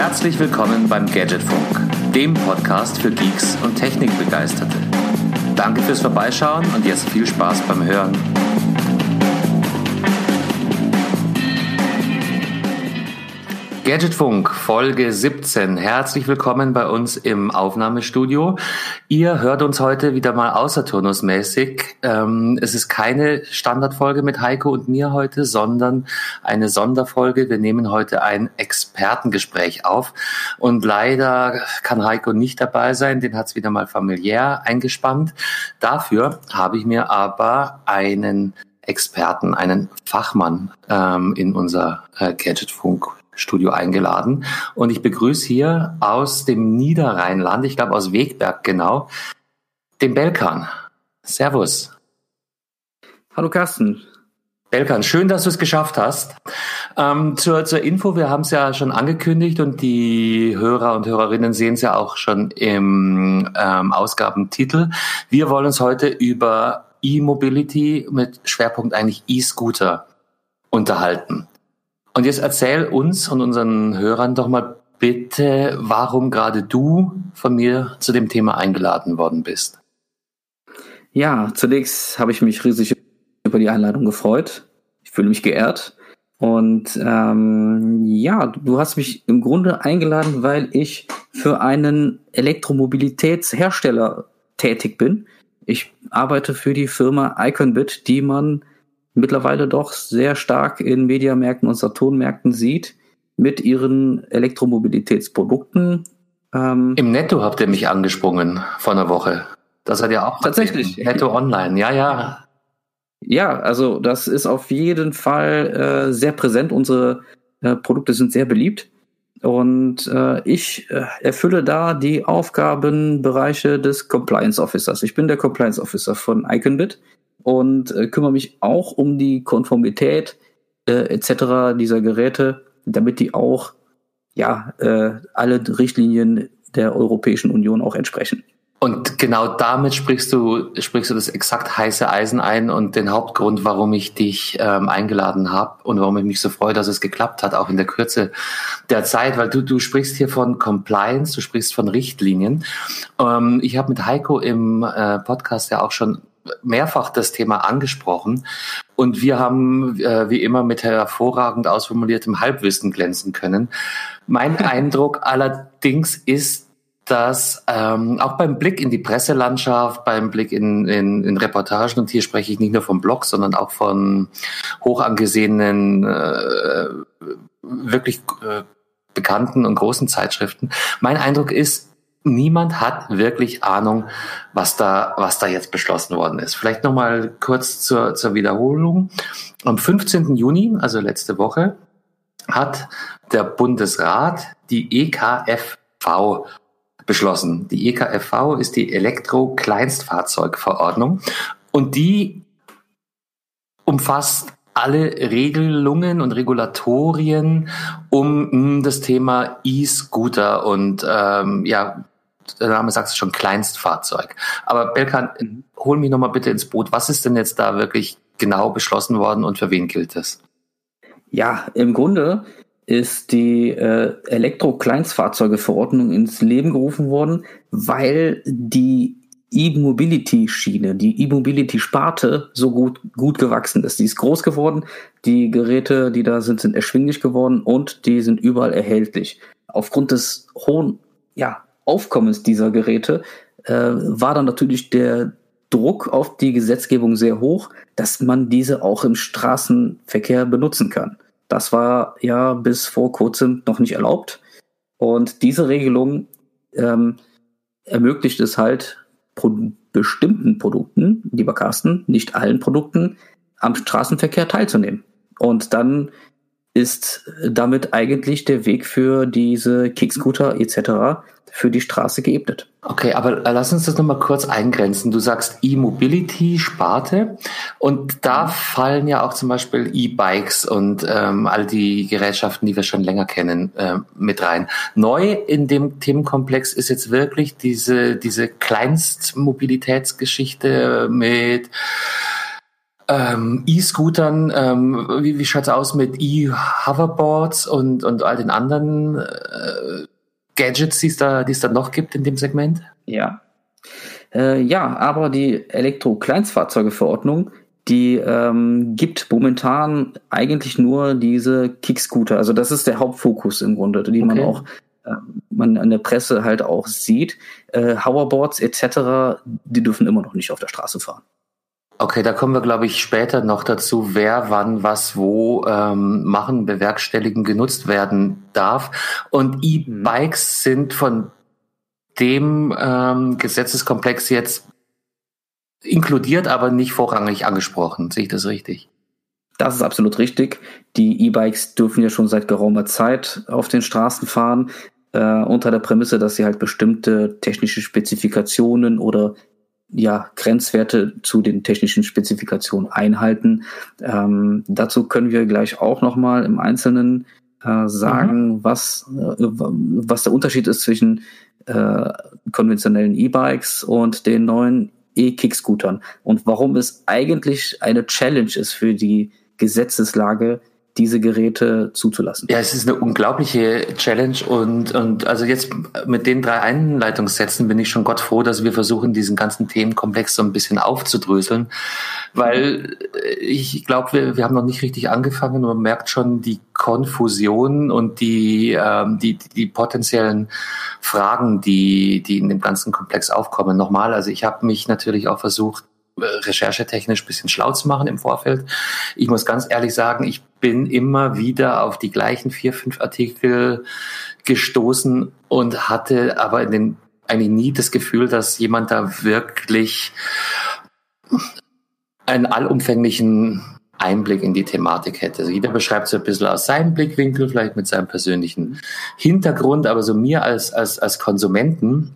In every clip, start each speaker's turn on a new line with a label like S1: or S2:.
S1: Herzlich willkommen beim Gadgetfunk, dem Podcast für Geeks und Technikbegeisterte. Danke fürs Vorbeischauen und jetzt viel Spaß beim Hören. Gadgetfunk, Folge 17. Herzlich willkommen bei uns im Aufnahmestudio. Ihr hört uns heute wieder mal außerturnusmäßig. Es ist keine Standardfolge mit Heiko und mir heute, sondern eine Sonderfolge. Wir nehmen heute ein Expertengespräch auf. Und leider kann Heiko nicht dabei sein, den hat es wieder mal familiär eingespannt. Dafür habe ich mir aber einen Experten, einen Fachmann in unser Gadgetfunk-Studio eingeladen. Und ich begrüße hier aus dem Niederrheinland, ich glaube aus Wegberg genau, den Belkan. Servus.
S2: Hallo Carsten.
S1: Belkan, schön, dass du es geschafft hast. Zur Info, wir haben es ja schon angekündigt und die Hörer und Hörerinnen sehen es ja auch schon im Ausgabentitel. Wir wollen uns heute über E-Mobility mit Schwerpunkt eigentlich E-Scooter unterhalten. Und jetzt erzähl uns und unseren Hörern doch mal bitte, warum gerade du von mir zu dem Thema eingeladen worden bist.
S2: Ja, zunächst habe ich mich riesig über die Einladung gefreut. Ich fühle mich geehrt. Und du hast mich im Grunde eingeladen, weil ich für einen Elektromobilitätshersteller tätig bin. Ich arbeite für die Firma Iconbit, die man mittlerweile doch sehr stark in Mediamärkten und Saturnmärkten sieht, mit ihren Elektromobilitätsprodukten.
S1: Im Netto habt ihr mich angesprungen vor einer Woche. Das hat ja auch
S2: tatsächlich
S1: Netto Online, ja.
S2: Ja, also das ist auf jeden Fall sehr präsent. Unsere Produkte sind sehr beliebt. Und ich erfülle da die Aufgabenbereiche des Compliance Officers. Ich bin der Compliance Officer von Iconbit und kümmere mich auch um die Konformität etc. dieser Geräte, damit die auch alle Richtlinien der Europäischen Union auch entsprechen.
S1: Und genau damit sprichst du das exakt heiße Eisen ein und den Hauptgrund, warum ich dich eingeladen habe und warum ich mich so freue, dass es geklappt hat, auch in der Kürze der Zeit, weil du sprichst hier von Compliance, du sprichst von Richtlinien. Ich habe mit Heiko im Podcast ja auch schon mehrfach das Thema angesprochen und wir haben wie immer mit hervorragend ausformuliertem Halbwissen glänzen können. Mein Eindruck allerdings ist, dass auch beim Blick in die Presselandschaft, beim Blick in Reportagen, und hier spreche ich nicht nur vom Blog, sondern auch von hoch angesehenen, wirklich bekannten und großen Zeitschriften, mein Eindruck ist, niemand hat wirklich Ahnung, was da jetzt beschlossen worden ist. Vielleicht nochmal kurz zur Wiederholung. Am 15. Juni, also letzte Woche, hat der Bundesrat die EKFV beschlossen. Die EKFV ist die Elektro-Kleinstfahrzeugverordnung und die umfasst alle Regelungen und Regulatorien um das Thema E-Scooter und der Name sagt es schon, Kleinstfahrzeug. Aber Belkan, hol mich nochmal bitte ins Boot. Was ist denn jetzt da wirklich genau beschlossen worden und für wen gilt das? Ja,
S2: im Grunde ist die Elektro-Kleinstfahrzeuge-Verordnung ins Leben gerufen worden, weil die E-Mobility-Schiene, die E-Mobility-Sparte so gut gewachsen ist. Die ist groß geworden, die Geräte, die da sind erschwinglich geworden und die sind überall erhältlich. Aufgrund des hohen Aufkommens dieser Geräte war dann natürlich der Druck auf die Gesetzgebung sehr hoch, dass man diese auch im Straßenverkehr benutzen kann. Das war ja bis vor kurzem noch nicht erlaubt. Und diese Regelung ermöglicht es halt bestimmten Produkten, lieber Carsten, nicht allen Produkten, am Straßenverkehr teilzunehmen. Und dann ist damit eigentlich der Weg für diese Kickscooter etc. für die Straße geebnet.
S1: Okay, aber lass uns das nochmal kurz eingrenzen. Du sagst E-Mobility-Sparte und da fallen ja auch zum Beispiel E-Bikes und all die Gerätschaften, die wir schon länger kennen, mit rein. Neu in dem Themenkomplex ist jetzt wirklich diese Kleinstmobilitätsgeschichte mit E-Scootern, wie schaut's aus mit E-Hoverboards und all den anderen Gadgets, die es da noch gibt in dem Segment?
S2: Ja. Ja, aber die Elektro-Kleinstfahrzeuge-Verordnung, die gibt momentan eigentlich nur diese Kickscooter. Also das ist der Hauptfokus im Grunde, die man auch man an der Presse halt auch sieht. Hoverboards etc., die dürfen immer noch nicht auf der Straße fahren.
S1: Okay, da kommen wir, glaube ich, später noch dazu, wer, wann, was, wo machen, bewerkstelligen, genutzt werden darf. Und E-Bikes sind von dem Gesetzeskomplex jetzt inkludiert, aber nicht vorrangig angesprochen. Sehe ich das richtig?
S2: Das ist absolut richtig. Die E-Bikes dürfen ja schon seit geraumer Zeit auf den Straßen fahren, unter der Prämisse, dass sie halt bestimmte technische Spezifikationen oder Grenzwerte zu den technischen Spezifikationen einhalten. Dazu können wir gleich auch nochmal im Einzelnen sagen, was der Unterschied ist zwischen konventionellen E-Bikes und den neuen E-Kickscootern und warum es eigentlich eine Challenge ist für die Gesetzeslage, diese Geräte zuzulassen.
S1: Ja, es ist eine unglaubliche Challenge und also jetzt mit den 3 Einleitungssätzen bin ich schon Gott froh, dass wir versuchen, diesen ganzen Themenkomplex so ein bisschen aufzudröseln, weil ich glaube, wir haben noch nicht richtig angefangen und man merkt schon die Konfusion und die potenziellen Fragen, die in dem ganzen Komplex aufkommen. Nochmal, also ich habe mich natürlich auch versucht, recherchetechnisch ein bisschen schlau zu machen im Vorfeld. Ich muss ganz ehrlich sagen, ich bin immer wieder auf die gleichen 4, 5 Artikel gestoßen und hatte aber eigentlich nie das Gefühl, dass jemand da wirklich einen allumfänglichen Einblick in die Thematik hätte. Also jeder beschreibt so ein bisschen aus seinem Blickwinkel, vielleicht mit seinem persönlichen Hintergrund, aber so mir als Konsumenten,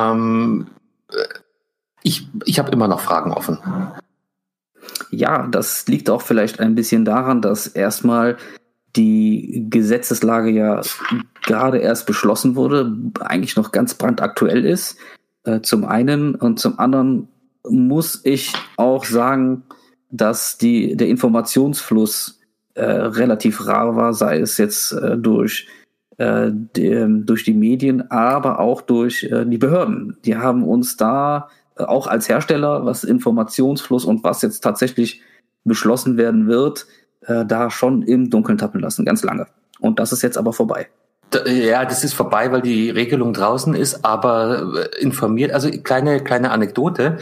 S1: ich habe immer noch Fragen offen.
S2: Ja, das liegt auch vielleicht ein bisschen daran, dass erstmal die Gesetzeslage ja gerade erst beschlossen wurde, eigentlich noch ganz brandaktuell ist, zum einen. Und zum anderen muss ich auch sagen, dass der Informationsfluss relativ rar war, sei es jetzt durch die Medien, aber auch durch die Behörden. Die haben uns da auch als Hersteller, was Informationsfluss und was jetzt tatsächlich beschlossen werden wird, da schon im Dunkeln tappen lassen, ganz lange. Und das ist jetzt aber vorbei.
S1: Ja, das ist vorbei, weil die Regelung draußen ist, aber informiert, also kleine Anekdote.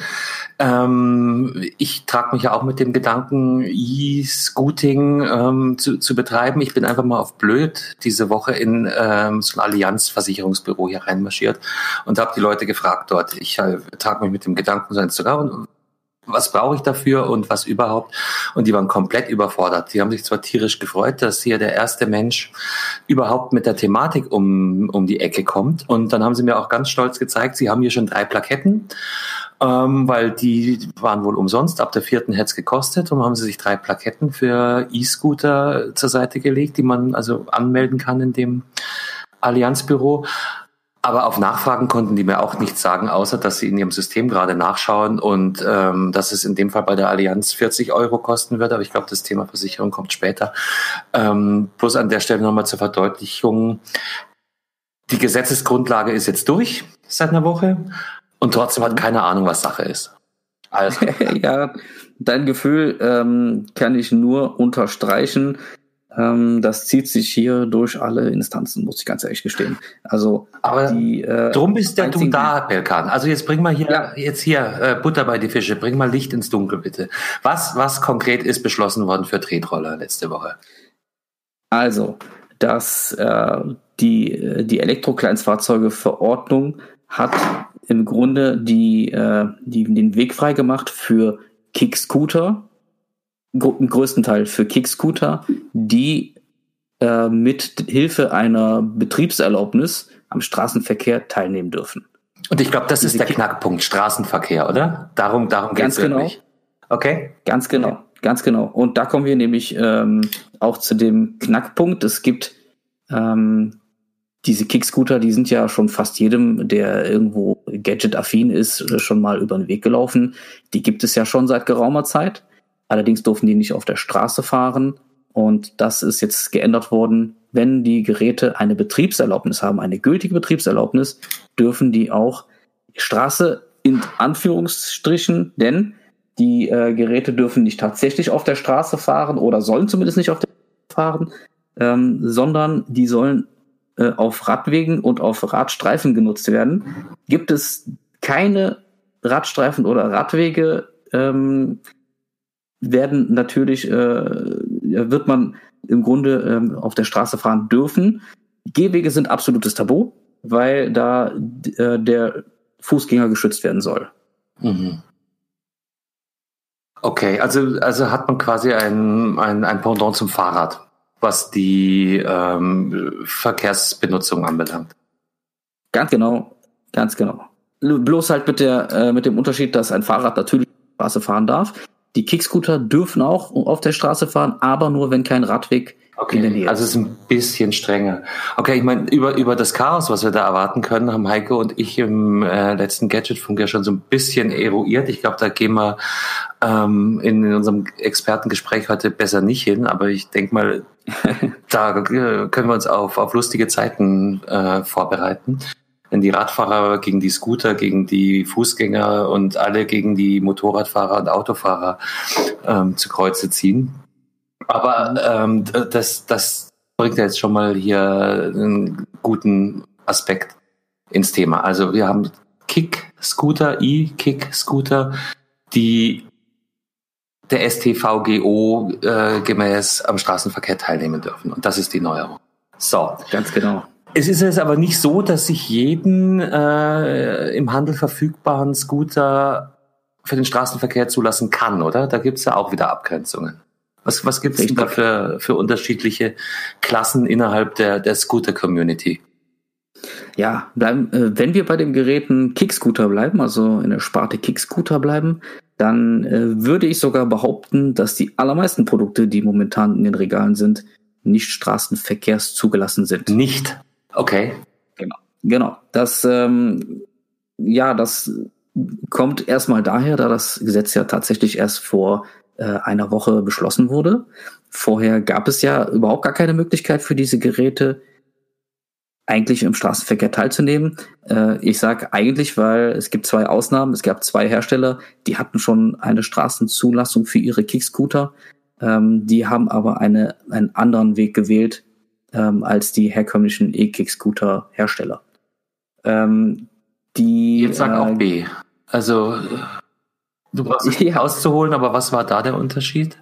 S1: Ich trage mich ja auch mit dem Gedanken, E-Scooting zu betreiben. Ich bin einfach mal auf blöd diese Woche in so ein Allianz-Versicherungsbüro hier reinmarschiert und habe die Leute gefragt dort. Ich trage mich mit dem Gedanken so ins Sogar, was brauche ich dafür und was überhaupt? Und die waren komplett überfordert. Die haben sich zwar tierisch gefreut, dass hier der erste Mensch überhaupt mit der Thematik um die Ecke kommt. Und dann haben sie mir auch ganz stolz gezeigt, sie haben hier schon 3 Plaketten, weil die waren wohl umsonst. Ab der 4. hätte es gekostet. Und haben sie sich 3 Plaketten für E-Scooter zur Seite gelegt, die man also anmelden kann in dem Allianzbüro. Aber auf Nachfragen konnten die mir auch nichts sagen, außer dass sie in ihrem System gerade nachschauen und dass es in dem Fall bei der Allianz 40 € kosten wird. Aber ich glaube, das Thema Versicherung kommt später. Bloß an der Stelle nochmal zur Verdeutlichung. Die Gesetzesgrundlage ist jetzt durch seit einer Woche und trotzdem hat keine Ahnung, was Sache ist. Also.
S2: Ja, dein Gefühl kann ich nur unterstreichen. Das zieht sich hier durch alle Instanzen, muss ich ganz ehrlich gestehen. Also,
S1: aber drum bist ja du da, Belkan. Also jetzt bring mal hier Butter bei die Fische, bring mal Licht ins Dunkel, bitte. Was konkret ist beschlossen worden für Tretroller letzte Woche?
S2: Also, dass die Elektrokleinstfahrzeuge-Verordnung hat im Grunde den Weg freigemacht für Kickscooter, im größten Teil für Kickscooter, die mit Hilfe einer Betriebserlaubnis am Straßenverkehr teilnehmen dürfen.
S1: Und ich glaube, das ist der Knackpunkt, Straßenverkehr, oder? Darum geht es wirklich. Okay?
S2: Ganz genau. Und da kommen wir nämlich auch zu dem Knackpunkt. Es gibt diese Kickscooter, die sind ja schon fast jedem, der irgendwo gadget-affin ist, schon mal über den Weg gelaufen. Die gibt es ja schon seit geraumer Zeit. Allerdings durften die nicht auf der Straße fahren. Und das ist jetzt geändert worden. Wenn die Geräte eine Betriebserlaubnis haben, eine gültige Betriebserlaubnis, dürfen die auch Straße in Anführungsstrichen, denn die Geräte dürfen nicht tatsächlich auf der Straße fahren oder sollen zumindest nicht auf der Straße fahren, sondern die sollen auf Radwegen und auf Radstreifen genutzt werden. Gibt es keine Radstreifen oder Radwege, werden natürlich, wird man im Grunde auf der Straße fahren dürfen. Gehwege sind absolutes Tabu, weil da der Fußgänger geschützt werden soll.
S1: Mhm. Okay, also hat man quasi ein Pendant zum Fahrrad, was die Verkehrsbenutzung anbelangt.
S2: Ganz genau. Bloß halt mit dem Unterschied, dass ein Fahrrad natürlich auf der Straße fahren darf. Die Kickscooter dürfen auch auf der Straße fahren, aber nur, wenn kein Radweg in der Nähe ist.
S1: Also es ist ein bisschen strenger. Okay, ich meine, über das Chaos, was wir da erwarten können, haben Heiko und ich im letzten Gadgetfunk ja schon so ein bisschen eruiert. Ich glaube, da gehen wir in unserem Expertengespräch heute besser nicht hin, aber ich denke mal, da können wir uns auf lustige Zeiten vorbereiten. Wenn die Radfahrer gegen die Scooter, gegen die Fußgänger und alle gegen die Motorradfahrer und Autofahrer zu Kreuze ziehen. Aber das bringt ja jetzt schon mal hier einen guten Aspekt ins Thema. Also wir haben Kick-Scooter, E-Kick-Scooter, die der StVGO gemäß am Straßenverkehr teilnehmen dürfen. Und das ist die Neuerung. So.
S2: Ganz genau.
S1: Es ist jetzt aber nicht so, dass sich jeden im Handel verfügbaren Scooter für den Straßenverkehr zulassen kann, oder? Da gibt es ja auch wieder Abgrenzungen. Was gibt es da für unterschiedliche Klassen innerhalb der Scooter-Community?
S2: Ja, wenn wir bei den Geräten Kickscooter bleiben, also in der Sparte Kickscooter bleiben, dann würde ich sogar behaupten, dass die allermeisten Produkte, die momentan in den Regalen sind, nicht straßenverkehrszugelassen sind.
S1: Nicht? Okay.
S2: Genau. Das kommt erstmal daher, da das Gesetz ja tatsächlich erst vor einer Woche beschlossen wurde. Vorher gab es ja überhaupt gar keine Möglichkeit für diese Geräte, eigentlich im Straßenverkehr teilzunehmen. Ich sage eigentlich, weil es gibt zwei Ausnahmen. Es gab zwei Hersteller, die hatten schon eine Straßenzulassung für ihre Kickscooter. Die haben aber einen anderen Weg gewählt als die herkömmlichen E-Kickscooter-Hersteller.
S1: Jetzt sag auch B. Also du brauchst es nicht auszuholen, aber was war da der Unterschied?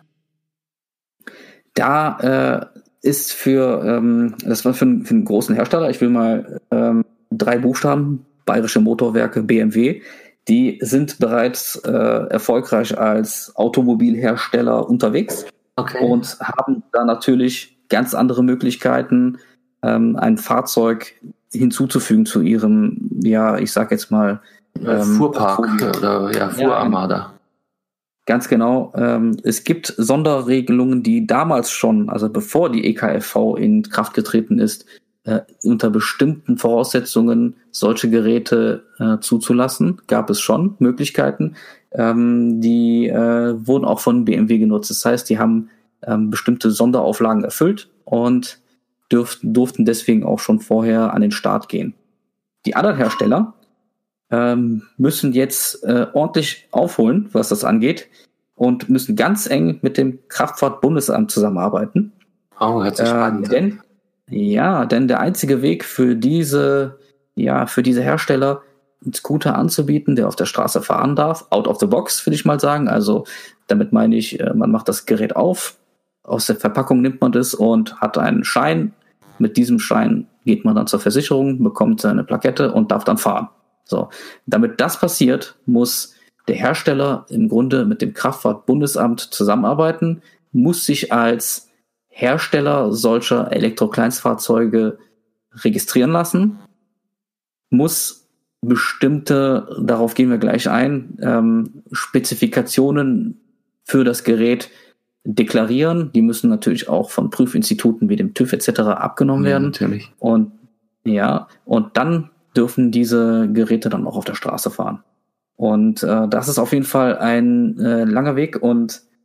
S2: Da ist das war für einen großen Hersteller, ich will mal 3 Buchstaben, Bayerische Motorwerke, BMW, die sind bereits erfolgreich als Automobilhersteller unterwegs und haben da natürlich ganz andere Möglichkeiten, ein Fahrzeug hinzuzufügen zu ihrem, ja, ich sag jetzt mal
S1: Fuhrpark oder Fuhrarmada. Ja,
S2: ganz genau. Es gibt Sonderregelungen, die damals schon, also bevor die EKFV in Kraft getreten ist, unter bestimmten Voraussetzungen solche Geräte zuzulassen. Gab es schon Möglichkeiten. Die wurden auch von BMW genutzt. Das heißt, die haben bestimmte Sonderauflagen erfüllt und durften deswegen auch schon vorher an den Start gehen. Die anderen Hersteller müssen jetzt ordentlich aufholen, was das angeht, und müssen ganz eng mit dem Kraftfahrtbundesamt zusammenarbeiten.
S1: Oh, hört sich spannend an.
S2: Denn der einzige Weg für diese Hersteller, einen Scooter anzubieten, der auf der Straße fahren darf, out of the box, würde ich mal sagen. Also damit meine ich, man macht das Gerät auf, aus der Verpackung nimmt man das und hat einen Schein. Mit diesem Schein geht man dann zur Versicherung, bekommt seine Plakette und darf dann fahren. So, damit das passiert, muss der Hersteller im Grunde mit dem Kraftfahrtbundesamt zusammenarbeiten, muss sich als Hersteller solcher Elektrokleinstfahrzeuge registrieren lassen, muss bestimmte, darauf gehen wir gleich ein, Spezifikationen für das Gerät deklarieren. Die müssen natürlich auch von Prüfinstituten wie dem TÜV etc. abgenommen werden.
S1: Natürlich.
S2: Und dann dürfen diese Geräte dann auch auf der Straße fahren. Und das ist auf jeden Fall ein langer Weg und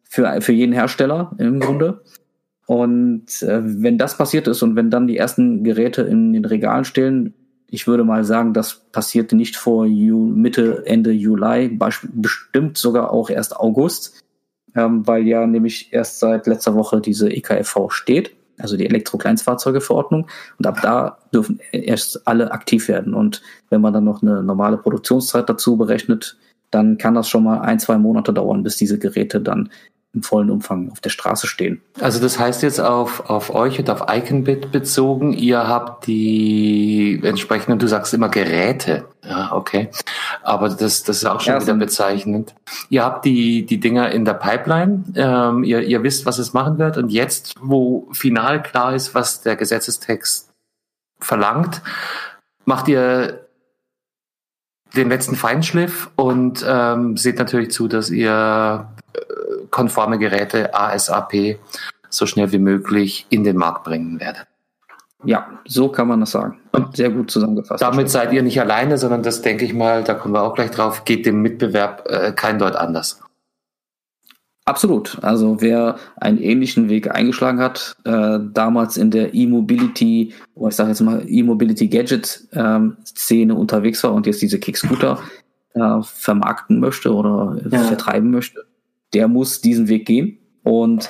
S2: für jeden Hersteller im Grunde. Und wenn das passiert ist und wenn dann die ersten Geräte in den Regalen stehen, ich würde mal sagen, das passiert nicht vor Mitte, Ende Juli, bestimmt sogar auch erst August, weil ja nämlich erst seit letzter Woche diese EKFV steht, also die Elektrokleinstfahrzeuge-Verordnung. Und ab da dürfen erst alle aktiv werden. Und wenn man dann noch eine normale Produktionszeit dazu berechnet, dann kann das schon mal 1-2 Monate dauern, bis diese Geräte dann im vollen Umfang auf der Straße stehen.
S1: Also das heißt jetzt auf euch und auf Iconbit bezogen, ihr habt die entsprechenden, du sagst immer Geräte, ja, okay, aber das ist auch schon wieder bezeichnend. Ihr habt die Dinger in der Pipeline, ihr wisst, was es machen wird, und jetzt, wo final klar ist, was der Gesetzestext verlangt, macht ihr den letzten Feinschliff und seht natürlich zu, dass ihr konforme Geräte ASAP so schnell wie möglich in den Markt bringen werdet.
S2: Ja, so kann man das sagen. Und sehr gut zusammengefasst.
S1: Damit seid ihr nicht alleine, sondern das, denke ich mal, da kommen wir auch gleich drauf, geht dem Mitbewerb kein Deut anders.
S2: Absolut. Also wer einen ähnlichen Weg eingeschlagen hat, damals in der E-Mobility, oder ich sage jetzt mal E-Mobility Gadget Szene unterwegs war und jetzt diese Kickscooter vermarkten möchte oder vertreiben möchte, der muss diesen Weg gehen. Und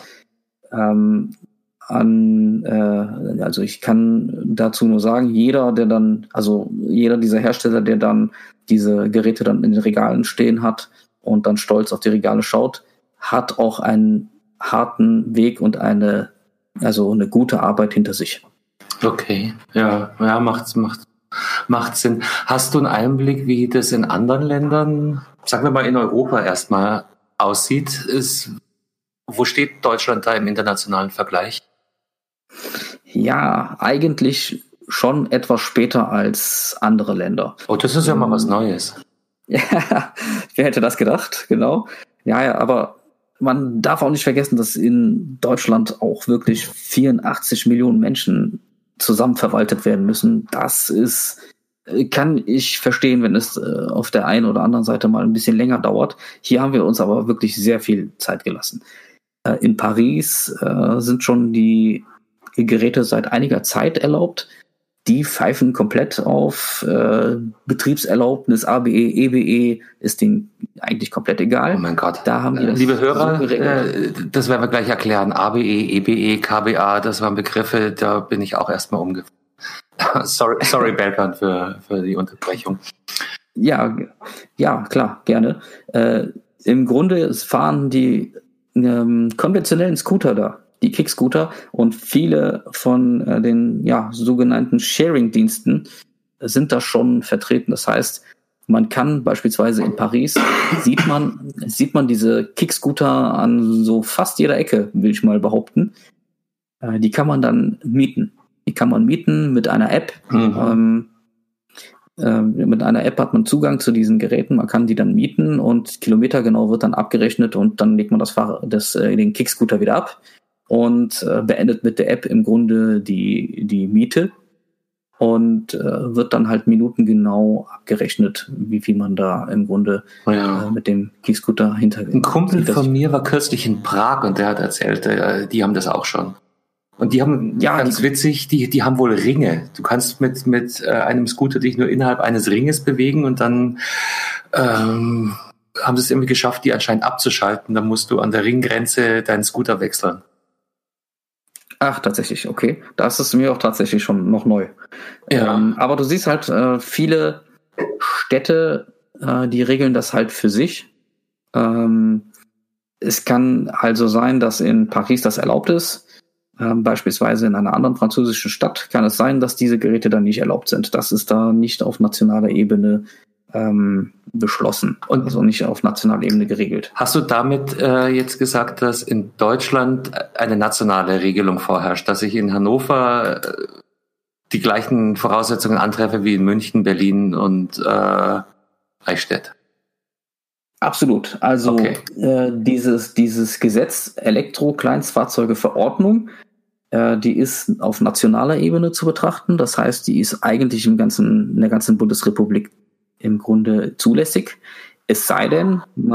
S2: also ich kann dazu nur sagen, jeder dieser Hersteller, der dann diese Geräte dann in den Regalen stehen hat und dann stolz auf die Regale schaut, hat auch einen harten Weg und eine gute Arbeit hinter sich.
S1: Okay, ja, macht Sinn. Hast du einen Einblick, wie das in anderen Ländern, sagen wir mal in Europa erstmal, aussieht? Wo steht Deutschland da im internationalen Vergleich?
S2: Ja, eigentlich schon etwas später als andere Länder.
S1: Oh, das ist ja mal was Neues.
S2: Ja, wer hätte das gedacht, genau. Ja, aber man darf auch nicht vergessen, dass in Deutschland auch wirklich 84 Millionen Menschen zusammen verwaltet werden müssen. Kann ich verstehen, wenn es auf der einen oder anderen Seite mal ein bisschen länger dauert. Hier haben wir uns aber wirklich sehr viel Zeit gelassen. In Paris sind schon die Geräte seit einiger Zeit erlaubt. Die pfeifen komplett auf Betriebserlaubnis, ABE, EBE, ist denen eigentlich komplett egal.
S1: Oh mein Gott.
S2: Da haben die das
S1: liebe Hörer,
S2: so
S1: das werden wir gleich erklären. ABE, EBE, KBA, das waren Begriffe, da bin ich auch erstmal umgefallen. Sorry Belkan für die Unterbrechung.
S2: Ja, klar, gerne. Im Grunde fahren die konventionellen Scooter da, die Kickscooter, und viele von den sogenannten Sharing-Diensten sind da schon vertreten. Das heißt, man kann beispielsweise in Paris sieht man diese Kickscooter an so fast jeder Ecke, will ich mal behaupten. Die kann man dann mieten. Die kann man mieten mit einer App. Mhm. Mit einer App hat man Zugang zu diesen Geräten, man kann die dann mieten und kilometergenau wird dann abgerechnet und dann legt man den Kickscooter wieder ab und beendet mit der App im Grunde die Miete und wird dann halt minutengenau abgerechnet, wie viel man da im Grunde mit dem Kickscooter
S1: Ein Kumpel von mir war kürzlich in Prag und der hat erzählt, die haben das auch schon. Und die haben, ganz witzig, die haben wohl Ringe. Du kannst mit einem Scooter dich nur innerhalb eines Ringes bewegen und dann haben sie es irgendwie geschafft, die anscheinend abzuschalten. Dann musst du an der Ringgrenze deinen Scooter wechseln.
S2: Ach, tatsächlich, okay. Das ist mir auch tatsächlich schon noch neu.
S1: Ja.
S2: Aber du siehst halt, viele Städte, die regeln das halt für sich. Es kann also sein, dass in Paris das erlaubt ist. Beispielsweise in einer anderen französischen Stadt kann es sein, dass diese Geräte dann nicht erlaubt sind. Das ist da nicht auf nationaler Ebene beschlossen und also nicht auf nationaler Ebene geregelt.
S1: Hast du damit jetzt gesagt, dass in Deutschland eine nationale Regelung vorherrscht, dass ich in Hannover die gleichen Voraussetzungen antreffe wie in München, Berlin und Eichstätt?
S2: Absolut. Also
S1: okay.
S2: Dieses Gesetz Elektro-Kleinstfahrzeuge-Verordnung, die ist auf nationaler Ebene zu betrachten. Das heißt, die ist eigentlich in der ganzen Bundesrepublik im Grunde zulässig. Es sei denn, man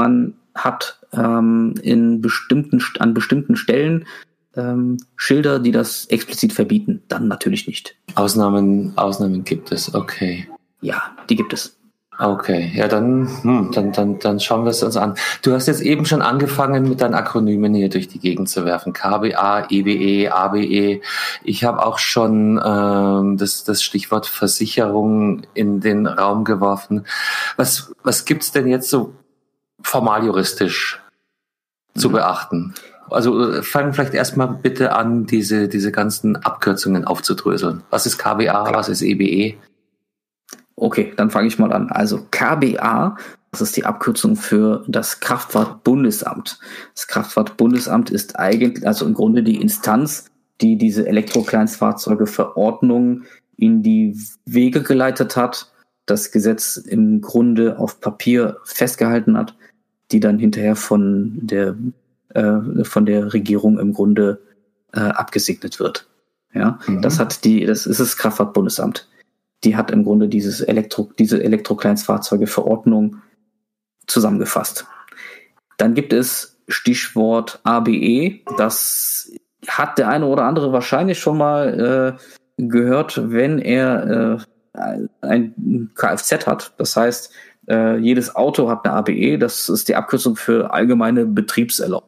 S2: hat an bestimmten Stellen Schilder, die das explizit verbieten. Dann natürlich nicht.
S1: Ausnahmen gibt es, okay.
S2: Ja, die gibt es.
S1: Okay, ja, dann schauen wir es uns an. Du hast jetzt eben schon angefangen, mit deinen Akronymen hier durch die Gegend zu werfen. KBA, EBE, ABE. Ich habe auch schon das Stichwort Versicherung in den Raum geworfen. Was gibt's denn jetzt so formal juristisch zu beachten? Also fangen vielleicht erstmal bitte an, diese ganzen Abkürzungen aufzudröseln. Was ist KBA, was ist EBE?
S2: Okay, dann fange ich mal an. Also KBA, das ist die Abkürzung für das Kraftfahrtbundesamt. Das Kraftfahrtbundesamt ist eigentlich, also im Grunde die Instanz, die diese Elektrokleinstfahrzeuge-Verordnung in die Wege geleitet hat, das Gesetz im Grunde auf Papier festgehalten hat, die dann hinterher von der Regierung im Grunde abgesegnet wird. Ja, das ist das Kraftfahrtbundesamt. Die hat im Grunde diese Elektrokleinstfahrzeuge-Verordnung zusammengefasst. Dann gibt es Stichwort ABE. Das hat der eine oder andere wahrscheinlich schon mal gehört, wenn er ein Kfz hat. Das heißt, jedes Auto hat eine ABE. Das ist die Abkürzung für allgemeine Betriebserlaubnis.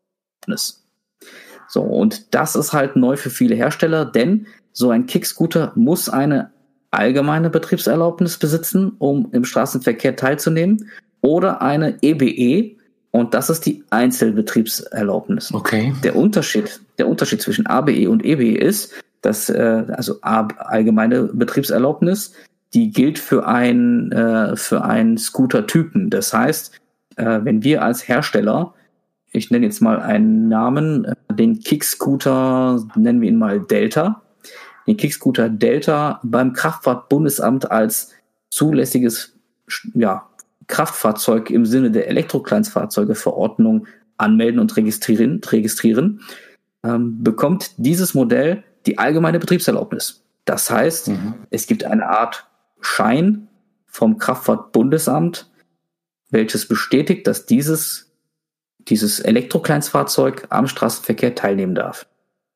S2: So, und das ist halt neu für viele Hersteller, denn so ein Kickscooter muss eine allgemeine Betriebserlaubnis besitzen, um im Straßenverkehr teilzunehmen, oder eine EBE, und das ist die Einzelbetriebserlaubnis.
S1: Okay.
S2: Der Unterschied zwischen ABE und EBE ist, dass also allgemeine Betriebserlaubnis, die gilt für einen Scooter-Typen. Das heißt, wenn wir als Hersteller, ich nenne jetzt mal einen Namen, den Kickscooter, nennen wir ihn mal Delta, den Kickscooter Delta beim Kraftfahrtbundesamt als zulässiges Kraftfahrzeug im Sinne der Elektrokleinstfahrzeuge-Verordnung anmelden und registrieren, bekommt dieses Modell die allgemeine Betriebserlaubnis. Das heißt, es gibt eine Art Schein vom Kraftfahrtbundesamt, welches bestätigt, dass dieses Elektrokleinstfahrzeug am Straßenverkehr teilnehmen darf.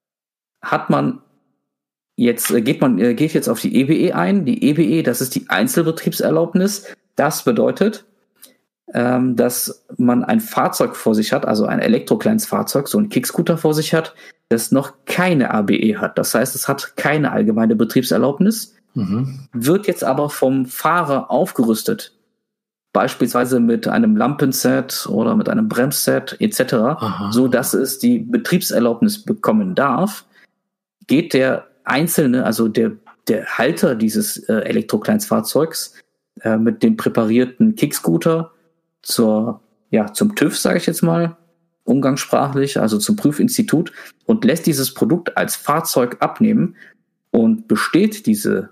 S2: Geht jetzt auf die EBE ein. Die EBE, das ist die Einzelbetriebserlaubnis. Das bedeutet, dass man ein Fahrzeug vor sich hat, also ein Elektrokleinstfahrzeug, so ein Kickscooter vor sich hat, das noch keine ABE hat. Das heißt, es hat keine allgemeine Betriebserlaubnis, wird jetzt aber vom Fahrer aufgerüstet. Beispielsweise mit einem Lampenset oder mit einem Bremsset etc., so dass es die Betriebserlaubnis bekommen darf, geht der Einzelne, also der Halter dieses Elektrokleinstfahrzeugs mit dem präparierten Kickscooter zum TÜV, sage ich jetzt mal, umgangssprachlich, also zum Prüfinstitut, und lässt dieses Produkt als Fahrzeug abnehmen und besteht diesen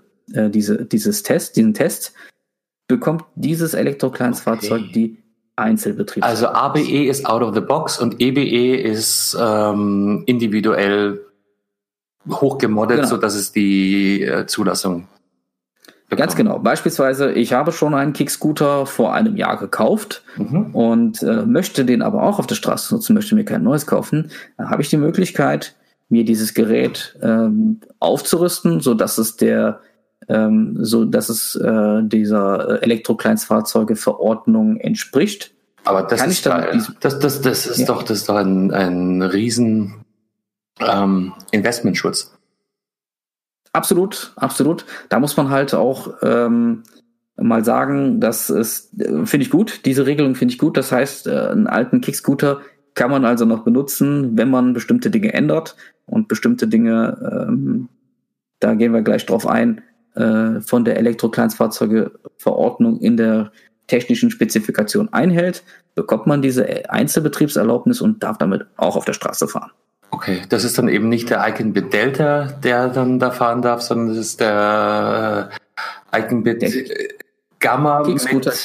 S2: Test, bekommt dieses Elektrokleinstfahrzeug die Einzelbetriebserlaubnis.
S1: Also ABE ist out of the box und EBE ist individuell hochgemoddet,
S2: genau,
S1: so dass es die Zulassung bekommt.
S2: Ganz genau. Beispielsweise, ich habe schon einen Kickscooter vor einem Jahr gekauft und möchte den aber auch auf der Straße nutzen, möchte mir kein neues kaufen. Dann habe ich die Möglichkeit, mir dieses Gerät aufzurüsten, so dass es dieser Elektrokleinstfahrzeuge-Verordnung entspricht.
S1: Aber das ist doch ein riesen Investmentschutz.
S2: Absolut. Da muss man halt auch mal sagen, das ist, finde ich gut. Diese Regelung finde ich gut. Das heißt, einen alten Kickscooter kann man also noch benutzen, wenn man bestimmte Dinge ändert und bestimmte Dinge, da gehen wir gleich drauf ein, von der Elektrokleinstfahrzeuge-Verordnung in der technischen Spezifikation einhält, bekommt man diese Einzelbetriebserlaubnis und darf damit auch auf der Straße fahren.
S1: Okay, das ist dann eben nicht der Iconbit Delta, der dann da fahren darf, sondern das ist der Iconbit Gamma mit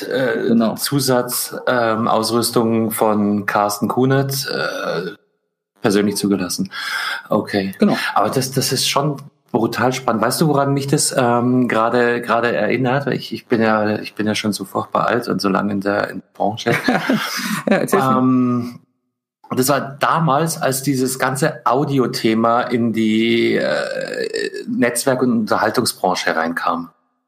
S1: Zusatzausrüstung von Carsten Kunert persönlich zugelassen. Okay,
S2: genau.
S1: Aber das ist schon brutal spannend. Weißt du, woran mich das gerade erinnert? Ich bin ja schon so furchtbar alt und so lange in der Branche.
S2: Ja, erzähl's mir.
S1: Das war damals, als dieses ganze Audio-Thema in die Netzwerk- und Unterhaltungsbranche hereinkam.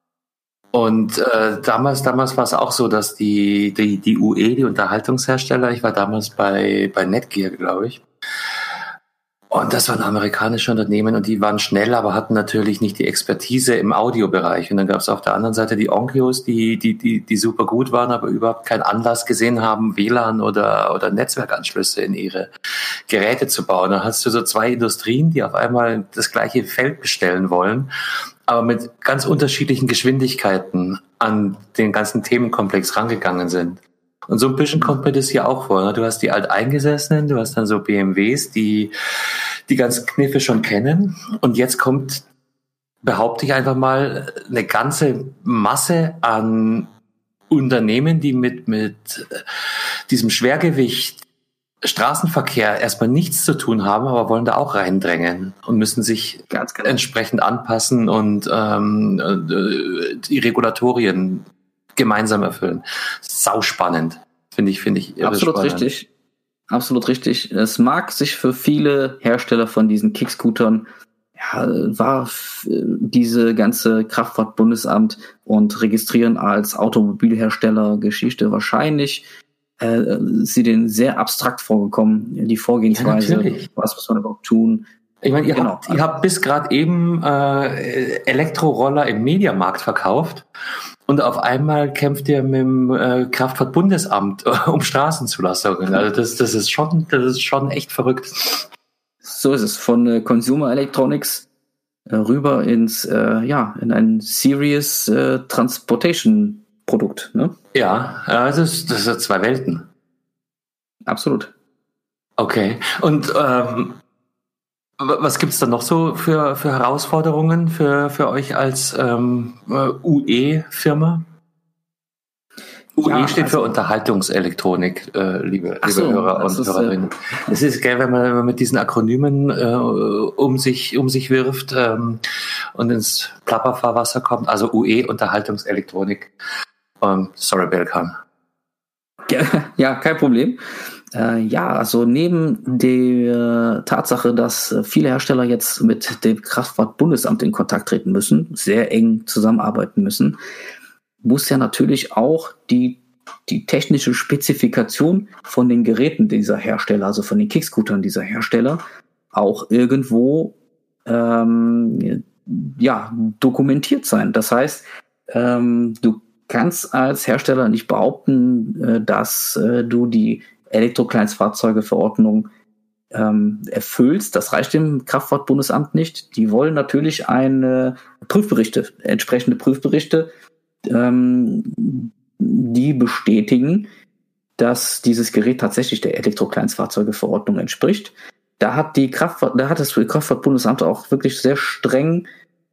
S1: Und damals war es auch so, dass die UE, die Unterhaltungshersteller, ich war damals bei Netgear, glaube ich. Und das waren amerikanische Unternehmen und die waren schnell, aber hatten natürlich nicht die Expertise im Audiobereich. Und dann gab es auf der anderen Seite die Onkyos, die super gut waren, aber überhaupt keinen Anlass gesehen haben, WLAN oder Netzwerkanschlüsse in ihre Geräte zu bauen. Dann hast du so zwei Industrien, die auf einmal das gleiche Feld bestellen wollen, aber mit ganz unterschiedlichen Geschwindigkeiten an den ganzen Themenkomplex rangegangen sind. Und so ein bisschen kommt mir das hier auch vor. Ne? Du hast die Alteingesessenen, du hast dann so BMWs, die ganzen Kniffe schon kennen. Und jetzt kommt, behaupte ich einfach mal, eine ganze Masse an Unternehmen, die mit diesem Schwergewicht Straßenverkehr erstmal nichts zu tun haben, aber wollen da auch reindrängen und müssen sich ganz entsprechend anpassen und die Regulatorien gemeinsam erfüllen. Sau spannend, finde ich.
S2: Absolut spannend. Richtig. Absolut richtig. Es mag sich für viele Hersteller von diesen Kickscootern, war diese ganze Kraftfahrtbundesamt und Registrieren als Automobilhersteller Geschichte wahrscheinlich sie denen sehr abstrakt vorgekommen, die Vorgehensweise, was muss man überhaupt tun.
S1: Ich meine, ihr habt bis gerade eben Elektroroller im Mediamarkt verkauft. Und auf einmal kämpft ihr mit dem Kraftfahrtbundesamt um Straßenzulassungen. Also das ist schon echt verrückt.
S2: So ist es. Von Consumer Electronics rüber in ein Serious Transportation Produkt. Ne?
S1: Ja, das sind zwei Welten.
S2: Absolut.
S1: Okay. Und was gibt's da noch so für Herausforderungen für euch als UE-Firma? UE steht für Unterhaltungselektronik, liebe Hörer und Hörerinnen. Es ist geil, wenn man mit diesen Akronymen um sich wirft und ins Plapperfahrwasser kommt. Also UE, Unterhaltungselektronik. Sorry, Belkan.
S2: Ja, kein Problem. Also neben der Tatsache, dass viele Hersteller jetzt mit dem Kraftfahrtbundesamt in Kontakt treten müssen, sehr eng zusammenarbeiten müssen, muss ja natürlich auch die technische Spezifikation von den Geräten dieser Hersteller, also von den Kickscootern dieser Hersteller, auch irgendwo dokumentiert sein. Das heißt, du kannst als Hersteller nicht behaupten, dass du die Elektrokleinstfahrzeugeverordnung erfüllst. Das reicht dem Kraftfahrtbundesamt nicht. Die wollen natürlich entsprechende Prüfberichte, die bestätigen, dass dieses Gerät tatsächlich der Elektrokleinstfahrzeugeverordnung entspricht. Da hat das Kraftfahrtbundesamt auch wirklich sehr streng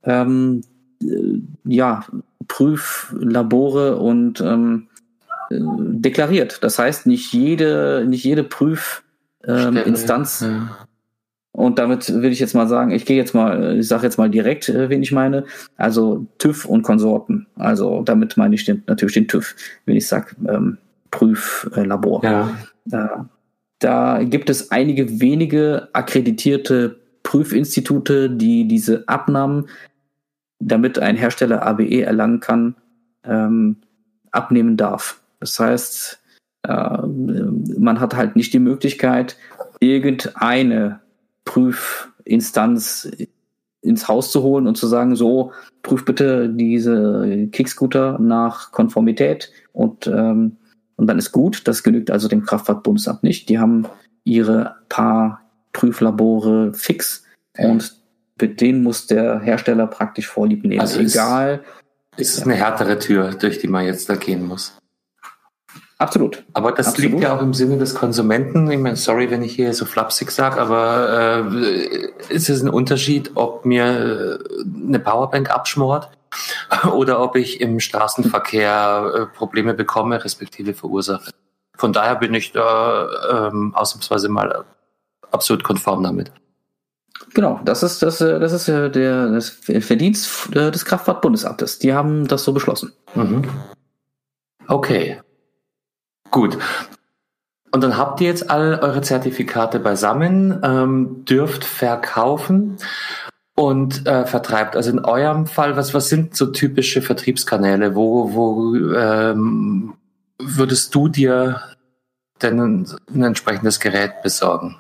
S2: Prüflabore und deklariert. Das heißt, nicht jede Prüfinstanz, und damit will ich jetzt mal sagen, ich sage jetzt mal direkt, wen ich meine, also TÜV und Konsorten. Also damit meine ich natürlich den TÜV, wenn ich sage Prüflabor.
S1: Ja.
S2: Da gibt es einige wenige akkreditierte Prüfinstitute, die diese Abnahmen, damit ein Hersteller ABE erlangen kann, abnehmen darf. Das heißt, man hat halt nicht die Möglichkeit, irgendeine Prüfinstanz ins Haus zu holen und zu sagen, so, prüf bitte diese Kickscooter nach Konformität und dann ist gut. Das genügt also dem Kraftfahrtbundesamt nicht. Die haben ihre paar Prüflabore fix und mit denen muss der Hersteller praktisch Vorlieb nehmen.
S1: Also ist eine härtere Tür, durch die man jetzt da gehen muss.
S2: Absolut.
S1: Aber das liegt ja auch im Sinne des Konsumenten. Ich meine, sorry, wenn ich hier so flapsig sage, aber ist es ein Unterschied, ob mir eine Powerbank abschmort oder ob ich im Straßenverkehr Probleme bekomme, respektive verursache. Von daher bin ich da ausnahmsweise mal absolut konform damit.
S2: Genau, das ist das Verdienst des Kraftfahrtbundesamtes. Die haben das so beschlossen.
S1: Mhm. Okay, gut. Und dann habt ihr jetzt all eure Zertifikate beisammen, dürft verkaufen und vertreibt. Also in eurem Fall, was sind so typische Vertriebskanäle? Wo würdest du dir denn ein entsprechendes Gerät besorgen?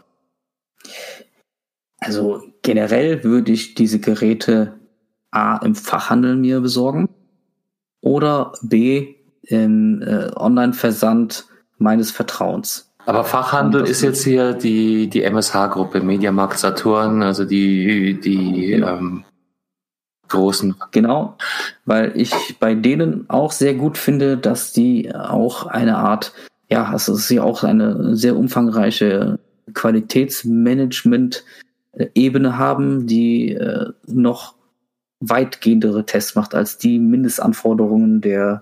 S2: Also generell würde ich diese Geräte A im Fachhandel mir besorgen oder B im Online-Versand meines Vertrauens.
S1: Aber Fachhandel ist jetzt hier die MSH-Gruppe, Mediamarkt, Saturn, also die
S2: Genau.
S1: Großen.
S2: Genau, weil ich bei denen auch sehr gut finde, dass die auch eine Art, ja, es ist ja auch eine sehr umfangreiche Qualitätsmanagement-Ebene haben, die noch weitgehendere Tests macht als die Mindestanforderungen der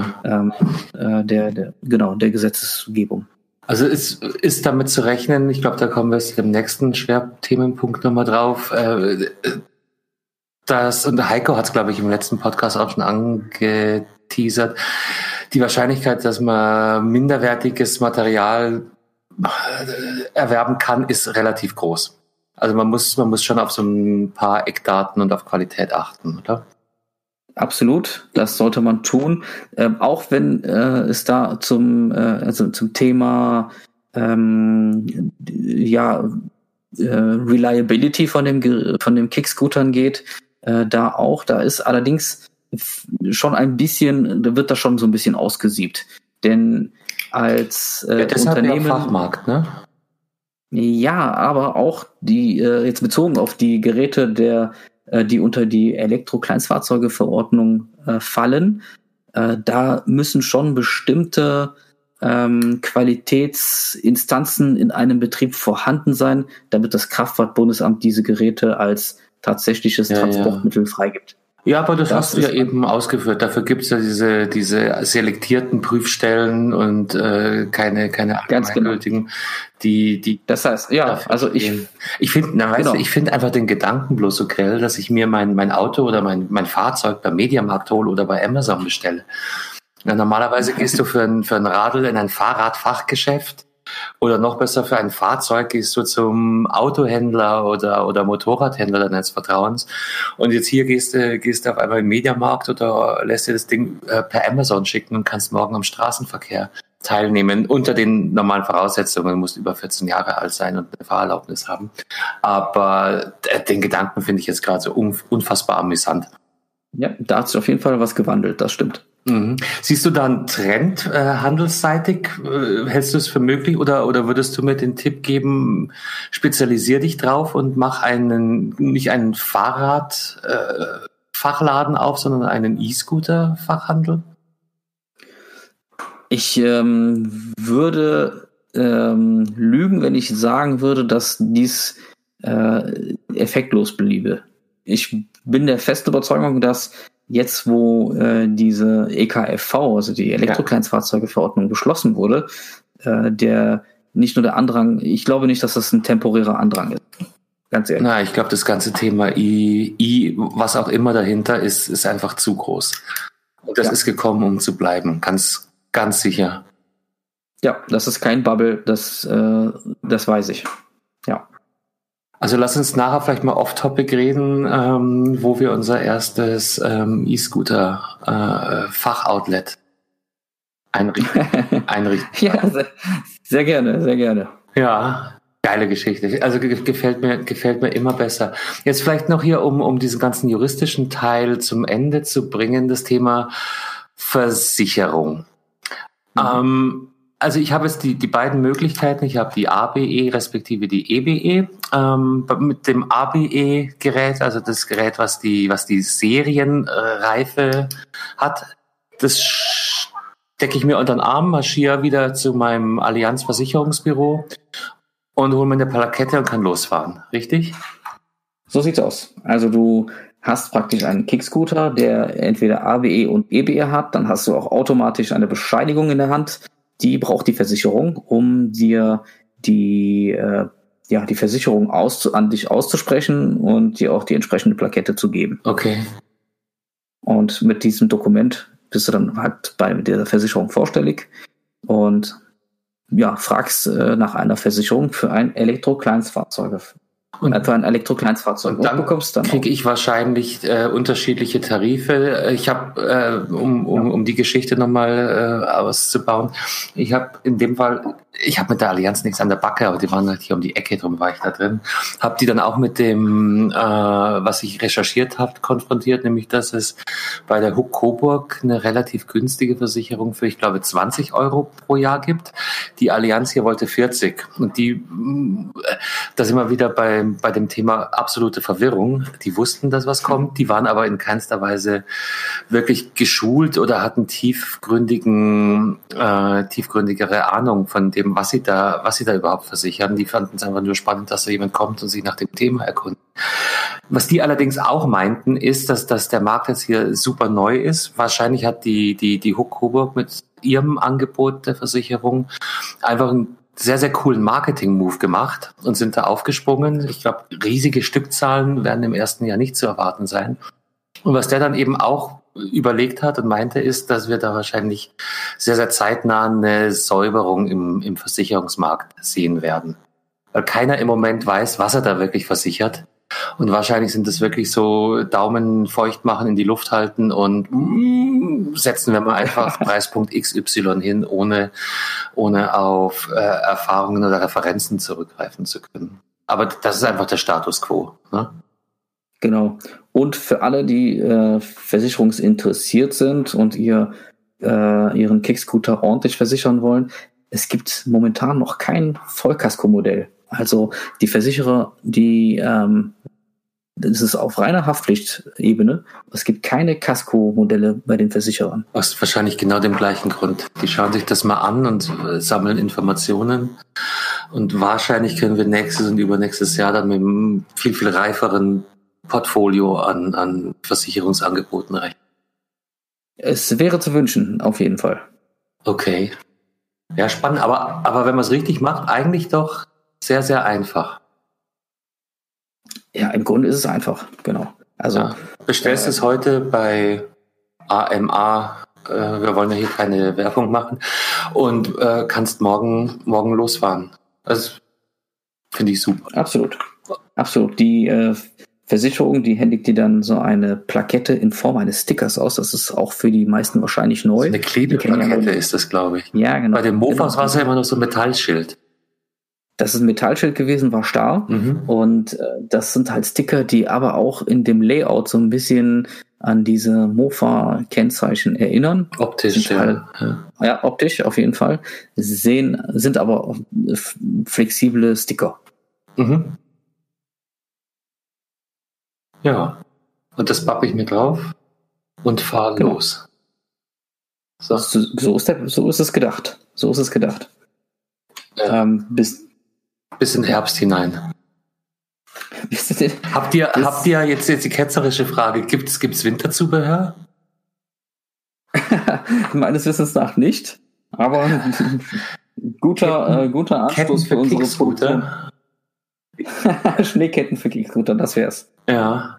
S2: Gesetzesgebung.
S1: Also ist damit zu rechnen, ich glaube, da kommen wir jetzt im nächsten Schwerthemenpunkt nochmal drauf, und Heiko hat es, glaube ich, im letzten Podcast auch schon angeteasert, die Wahrscheinlichkeit, dass man minderwertiges Material erwerben kann, ist relativ groß. Also man muss schon auf so ein paar Eckdaten und auf Qualität achten, oder?
S2: Absolut, das sollte man tun. Auch wenn es da zum Thema Reliability von dem Kickscootern geht, da ist allerdings schon ein bisschen, da wird das schon so ein bisschen ausgesiebt. Denn als Unternehmen.
S1: Ja Fachmarkt, ne?
S2: Ja, aber auch die, jetzt bezogen auf die Geräte die unter die Elektro-Kleinstfahrzeuge-Verordnung fallen, da müssen schon bestimmte Qualitätsinstanzen in einem Betrieb vorhanden sein, damit das Kraftfahrtbundesamt diese Geräte als tatsächliches Transportmittel freigibt.
S1: Ja, aber das hast du ja eben ausgeführt. Dafür gibt's ja diese selektierten Prüfstellen und keine allgemeingültigen, die.
S2: Das heißt, ja, also ich
S1: finde einfach den Gedanken bloß so grell, dass ich mir mein Auto oder mein Fahrzeug beim Mediamarkt hole oder bei Amazon bestelle. Ja, normalerweise gehst du für ein Radl in ein Fahrradfachgeschäft. Oder noch besser, für ein Fahrzeug gehst du zum Autohändler oder Motorradhändler deines Vertrauens. Und jetzt hier gehst du auf einmal im Mediamarkt oder lässt dir das Ding per Amazon schicken und kannst morgen am Straßenverkehr teilnehmen. Unter den normalen Voraussetzungen. Du musst über 14 Jahre alt sein und eine Fahrerlaubnis haben. Aber den Gedanken finde ich jetzt gerade so unfassbar amüsant.
S2: Ja, da hat sich auf jeden Fall was gewandelt, das stimmt.
S1: Mhm. Siehst du da einen Trend handelsseitig? Hältst du es für möglich oder würdest du mir den Tipp geben, spezialisier dich drauf und mach nicht einen Fahrrad-Fachladen auf, sondern einen E-Scooter-Fachhandel? Ich
S2: würde lügen, wenn ich sagen würde, dass dies effektlos bliebe. Ich bin der festen Überzeugung, dass jetzt, wo diese EKFV, also die Elektrokleinstfahrzeugeverordnung, beschlossen wurde, nicht nur der Andrang, ich glaube nicht, dass das ein temporärer Andrang ist. Ganz ehrlich.
S1: Na, ich glaube, das ganze Thema was auch immer dahinter ist einfach zu groß. Und das ist gekommen, um zu bleiben. Ganz, ganz sicher.
S2: Ja, das ist kein Bubble, das weiß ich. Ja.
S1: Also lass uns nachher vielleicht mal off-topic reden, wo wir unser erstes E-Scooter-Fachoutlet einrichten.
S2: Ja, sehr gerne, sehr gerne.
S1: Ja, geile Geschichte. Also gefällt mir immer besser. Jetzt vielleicht noch hier, um diesen ganzen juristischen Teil zum Ende zu bringen, das Thema Versicherung. Also ich habe jetzt die beiden Möglichkeiten. Ich habe die ABE respektive die EBE. Mit dem ABE-Gerät, also das Gerät, was die Serienreife hat, das stecke ich mir unter den Arm, marschiere wieder zu meinem Allianz Versicherungsbüro und hole mir eine Plakette und kann losfahren. Richtig?
S2: So sieht's aus. Also du hast praktisch einen Kickscooter, der entweder ABE und EBE hat. Dann hast du auch automatisch eine Bescheinigung in der Hand. Die braucht die Versicherung, um dir die die Versicherung an dich auszusprechen und dir auch die entsprechende Plakette zu geben.
S1: Okay.
S2: Und mit diesem Dokument bist du dann halt bei der Versicherung vorstellig und fragst nach einer Versicherung für ein Elektrokleinstfahrzeug.
S1: Und
S2: dann
S1: bekommst dann kriege ich wahrscheinlich unterschiedliche Tarife. Ich habe, um die Geschichte nochmal auszubauen, ich habe in dem Fall, ich habe mit der Allianz nichts an der Backe, aber die waren halt hier um die Ecke, drum war ich da drin. Habe die dann auch mit dem, was ich recherchiert habe, konfrontiert, nämlich dass es bei der Huck Coburg eine relativ günstige Versicherung für, ich glaube, 20 Euro pro Jahr gibt. Die Allianz hier wollte 40. Und da sind wir wieder bei dem Thema absolute Verwirrung. Die wussten, dass was kommt, die waren aber in keinster Weise wirklich geschult oder hatten tiefgründigere Ahnung von dem, was sie da überhaupt versichern. Die fanden es einfach nur spannend, dass da jemand kommt und sich nach dem Thema erkundet. Was die allerdings auch meinten, ist, dass der Markt jetzt hier super neu ist. Wahrscheinlich hat die Huck Coburg mit ihrem Angebot der Versicherung einfach einen sehr, sehr coolen Marketing-Move gemacht und sind da aufgesprungen. Ich glaube, riesige Stückzahlen werden im ersten Jahr nicht zu erwarten sein. Und was der dann eben auch überlegt hat und meinte, ist, dass wir da wahrscheinlich sehr, sehr zeitnah eine Säuberung im Versicherungsmarkt sehen werden. Weil keiner im Moment weiß, was er da wirklich versichert. Und wahrscheinlich sind das wirklich so Daumen feucht machen, in die Luft halten und setzen wir mal einfach Preispunkt XY hin, ohne auf Erfahrungen oder Referenzen zurückgreifen zu können. Aber das ist einfach der Status quo. Ne?
S2: Genau. Und für alle, die versicherungsinteressiert sind und ihren Kickscooter ordentlich versichern wollen, es gibt momentan noch kein Vollkasko-Modell. Also die Versicherer, das ist auf reiner Haftpflichtebene. Es gibt keine Kasko-Modelle bei den Versicherern.
S1: Aus wahrscheinlich genau dem gleichen Grund. Die schauen sich das mal an und sammeln Informationen. Und wahrscheinlich können wir nächstes und übernächstes Jahr dann mit einem viel, viel reiferen Portfolio an Versicherungsangeboten rechnen.
S2: Es wäre zu wünschen, auf jeden Fall.
S1: Okay. Ja, spannend. Aber wenn man es richtig macht, eigentlich doch sehr, sehr einfach.
S2: Ja, im Grunde ist es einfach, genau. Also
S1: bestellst es heute bei AMA, wir wollen ja hier keine Werbung machen, und kannst morgen losfahren. Das finde ich super.
S2: Absolut. Die Versicherung, die händigt dir dann so eine Plakette in Form eines Stickers aus. Das ist auch für die meisten wahrscheinlich neu.
S1: Eine Klebeplakette ist das, glaube ich.
S2: Ja, genau.
S1: Bei den Mofas war es ja immer noch so ein Metallschild.
S2: Das ist ein Metallschild gewesen, war starr. Und das sind halt Sticker, die aber auch in dem Layout so ein bisschen an diese Mofa-Kennzeichen erinnern.
S1: Optisch,
S2: ja, optisch auf jeden Fall. Sind aber flexible Sticker.
S1: Ja, und das pappe ich mir drauf und fahre los.
S2: So ist es gedacht.
S1: Bis in Herbst hinein. Habt ihr jetzt die ketzerische Frage, gibt's Winterzubehör?
S2: Meines Wissens nach nicht, aber guter Anstoß für unsere Produkte. Schneeketten für Kickscooter, das wär's.
S1: Ja.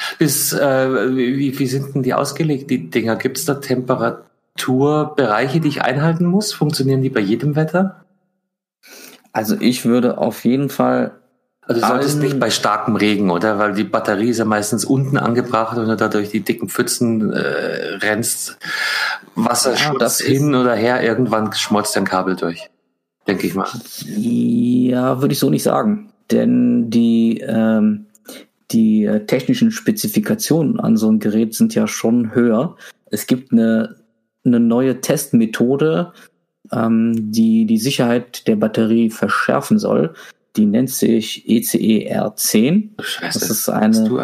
S1: Wie sind denn die ausgelegt, die Dinger? Gibt's da Temperaturbereiche, die ich einhalten muss? Funktionieren die bei jedem Wetter?
S2: Also ich würde auf jeden Fall...
S1: Also du solltest nicht bei starkem Regen, oder? Weil die Batterie ist ja meistens unten angebracht und du da durch die dicken Pfützen rennst. Wasserschutz hin oder her, irgendwann schmolzt dein Kabel durch. Denke ich mal.
S2: Ja, würde ich so nicht sagen. Denn die technischen Spezifikationen an so einem Gerät sind ja schon höher. Es gibt eine neue Testmethode, die Sicherheit der Batterie verschärfen soll. Die nennt sich ECER10.
S1: Scheiße,
S2: das ist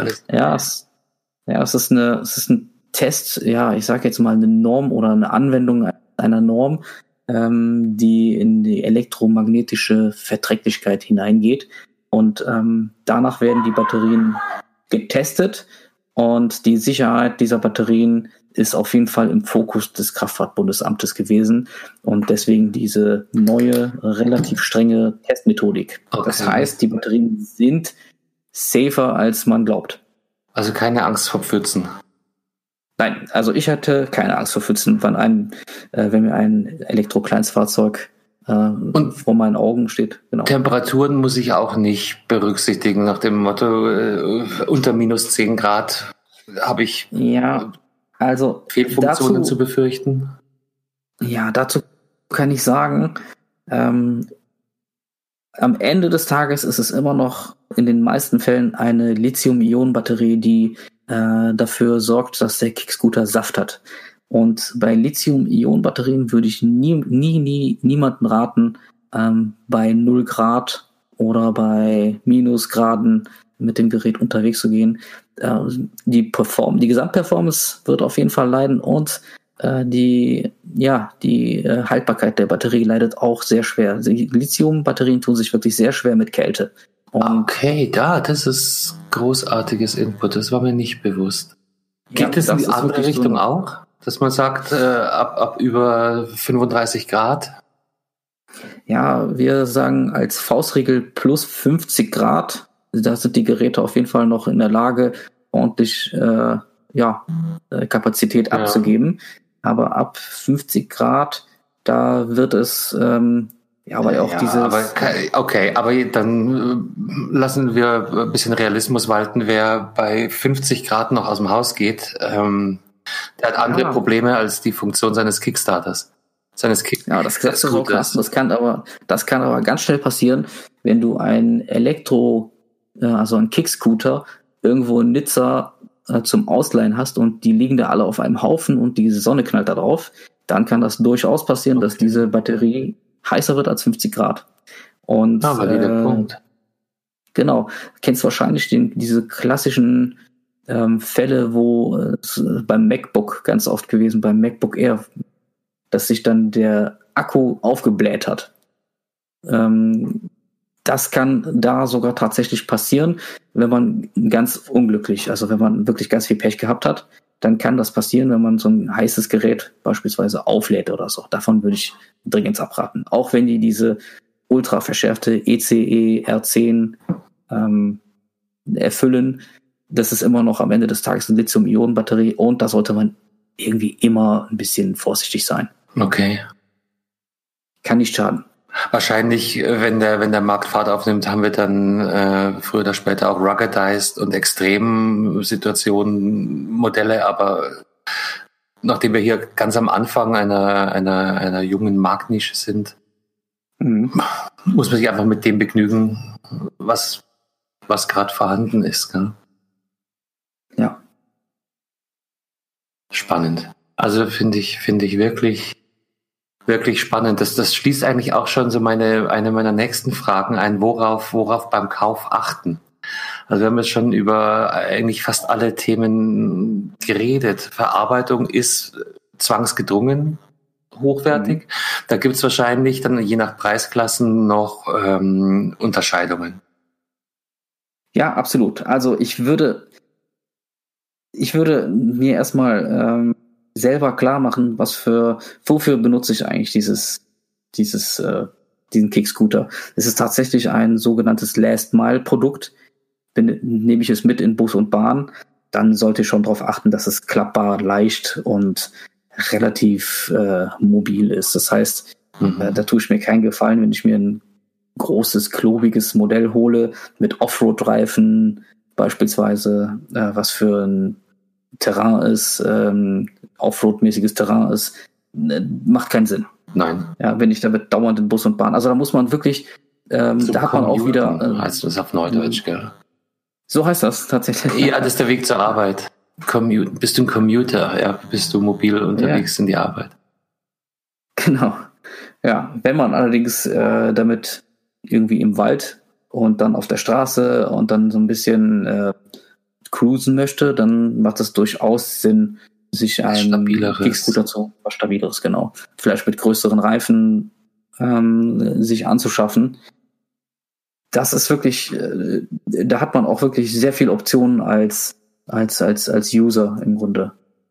S2: es ist ein Test, ich sage jetzt mal eine Norm oder eine Anwendung einer Norm, die in die elektromagnetische Verträglichkeit hineingeht. Und danach werden die Batterien getestet und die Sicherheit dieser Batterien ist auf jeden Fall im Fokus des Kraftfahrtbundesamtes gewesen und deswegen diese neue, relativ strenge Testmethodik. Okay. Das heißt, die Batterien sind safer, als man glaubt.
S1: Also keine Angst vor Pfützen?
S2: Nein, also ich hatte keine Angst vor Pfützen, wenn mir ein Elektrokleinstfahrzeug und vor meinen Augen steht.
S1: Genau. Temperaturen muss ich auch nicht berücksichtigen, nach dem Motto, unter minus 10 Grad habe ich Fehlfunktionen zu befürchten.
S2: Ja, dazu kann ich sagen, am Ende des Tages ist es immer noch in den meisten Fällen eine Lithium-Ionen-Batterie, die dafür sorgt, dass der Kickscooter Saft hat. Und bei Lithium-Ionen-Batterien würde ich niemanden raten, bei 0 Grad oder bei Minusgraden mit dem Gerät unterwegs zu gehen. Die Gesamtperformance wird auf jeden Fall leiden und die Haltbarkeit der Batterie leidet auch sehr schwer. Die Lithium-Batterien tun sich wirklich sehr schwer mit Kälte.
S1: Okay, das ist großartiges Input. Das war mir nicht bewusst. Geht es in die andere Richtung auch? Dass man sagt, ab über 35 Grad?
S2: Ja, wir sagen als Faustregel plus 50 Grad. Da sind die Geräte auf jeden Fall noch in der Lage, ordentlich Kapazität abzugeben. Aber ab 50 Grad, da wird es aber
S1: dann lassen wir ein bisschen Realismus walten. Wer bei 50 Grad noch aus dem Haus geht, der hat andere Probleme als die Funktion seines Kickstarters.
S2: Das ist so krass. Das kann aber ganz schnell passieren, wenn du ein also ein Kickscooter irgendwo in Nizza zum Ausleihen hast und die liegen da alle auf einem Haufen und die Sonne knallt da drauf, dann kann das durchaus passieren, dass diese Batterie heißer wird als 50 Grad. Und
S1: der Punkt.
S2: Genau. Du kennst wahrscheinlich diese klassischen Fälle, wo es beim MacBook ganz oft gewesen, beim MacBook Air, dass sich dann der Akku aufgebläht hat. Das kann da sogar tatsächlich passieren, wenn man wenn man wirklich ganz viel Pech gehabt hat, dann kann das passieren, wenn man so ein heißes Gerät beispielsweise auflädt oder so. Davon würde ich dringend abraten. Auch wenn die diese ultra verschärfte ECE R10 erfüllen, das ist immer noch am Ende des Tages eine Lithium-Ionen-Batterie und da sollte man irgendwie immer ein bisschen vorsichtig sein.
S1: Okay.
S2: Kann nicht schaden.
S1: Wahrscheinlich, wenn der Markt Fahrt aufnimmt, haben wir dann früher oder später auch ruggedized und Extremsituationen Modelle, aber nachdem wir hier ganz am Anfang einer jungen Marktnische sind, muss man sich einfach mit dem begnügen, was gerade vorhanden ist. Gell?
S2: Ja.
S1: Spannend. Also finde ich wirklich spannend. Das schließt eigentlich auch schon so eine meiner nächsten Fragen ein, worauf beim Kauf achten. Also wir haben jetzt schon über eigentlich fast alle Themen geredet. Verarbeitung ist zwangsgedrungen hochwertig. Da gibt es wahrscheinlich dann je nach Preisklassen noch Unterscheidungen.
S2: Ja, absolut. Also ich würde mir erstmal selber klar machen, wofür benutze ich eigentlich diesen Kickscooter. Es ist tatsächlich ein sogenanntes Last-Mile-Produkt. Nehme ich es mit in Bus und Bahn, dann sollte ich schon darauf achten, dass es klappbar, leicht und relativ mobil ist. Das heißt, da tue ich mir keinen Gefallen, wenn ich mir ein großes, klobiges Modell hole mit Offroad-Reifen beispielsweise, was für ein Terrain ist, Offroad-mäßiges Terrain ist, macht keinen Sinn.
S1: Nein.
S2: Ja, wenn ich damit dauernd in Bus und Bahn. Also da muss man wirklich, da hat man auch wieder.
S1: Heißt das auf Neudeutsch, gell?
S2: So heißt das tatsächlich.
S1: Ja, das ist der Weg zur Arbeit. Bist du ein Commuter? Ja, bist du mobil unterwegs in die Arbeit?
S2: Genau. Ja, wenn man allerdings damit irgendwie im Wald und dann auf der Straße und dann so ein bisschen cruisen möchte, dann macht es durchaus Sinn, sich einen Kickscooter was Stabileres, genau. Vielleicht mit größeren Reifen sich anzuschaffen. Das ist wirklich, da hat man auch wirklich sehr viele Optionen als User im Grunde.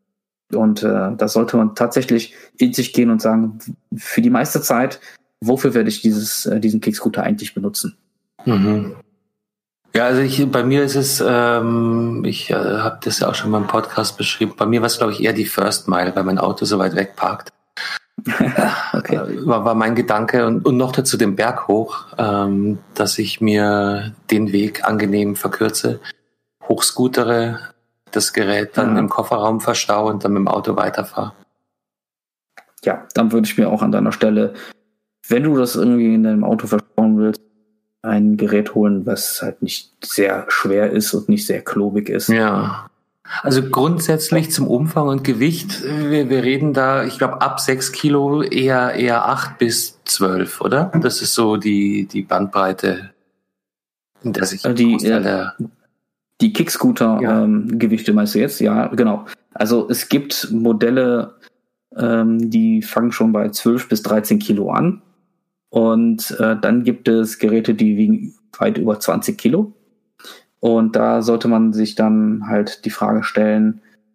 S2: Und da sollte man tatsächlich in sich gehen und sagen, für die meiste Zeit, wofür werde ich diesen Kickscooter eigentlich benutzen?
S1: Mhm. Ja, also bei mir ist es, ich habe das ja auch schon mal im Podcast beschrieben, bei mir war es, glaube ich, eher die First Mile, weil mein Auto so weit weg parkt. Okay. War mein Gedanke und noch dazu den Berg hoch, dass ich mir den Weg angenehm verkürze, hochscootere, das Gerät dann im Kofferraum verstaue und dann mit dem Auto weiterfahre.
S2: Ja, dann würde ich mir auch an deiner Stelle, wenn du das irgendwie in deinem Auto verstauen willst, ein Gerät holen, was halt nicht sehr schwer ist und nicht sehr klobig ist.
S1: Ja. Also grundsätzlich zum Umfang und Gewicht, wir reden da, ich glaube, ab 6 Kilo eher 8 bis 12, oder? Das ist so die Bandbreite, in der sich
S2: die Kickscooter-Gewichte meinst du jetzt? Ja, genau. Also es gibt Modelle, die fangen schon bei 12 bis 13 Kilo an. Und dann gibt es Geräte, die wiegen weit über 20 Kilo. Und da sollte man sich dann halt die Frage stellen,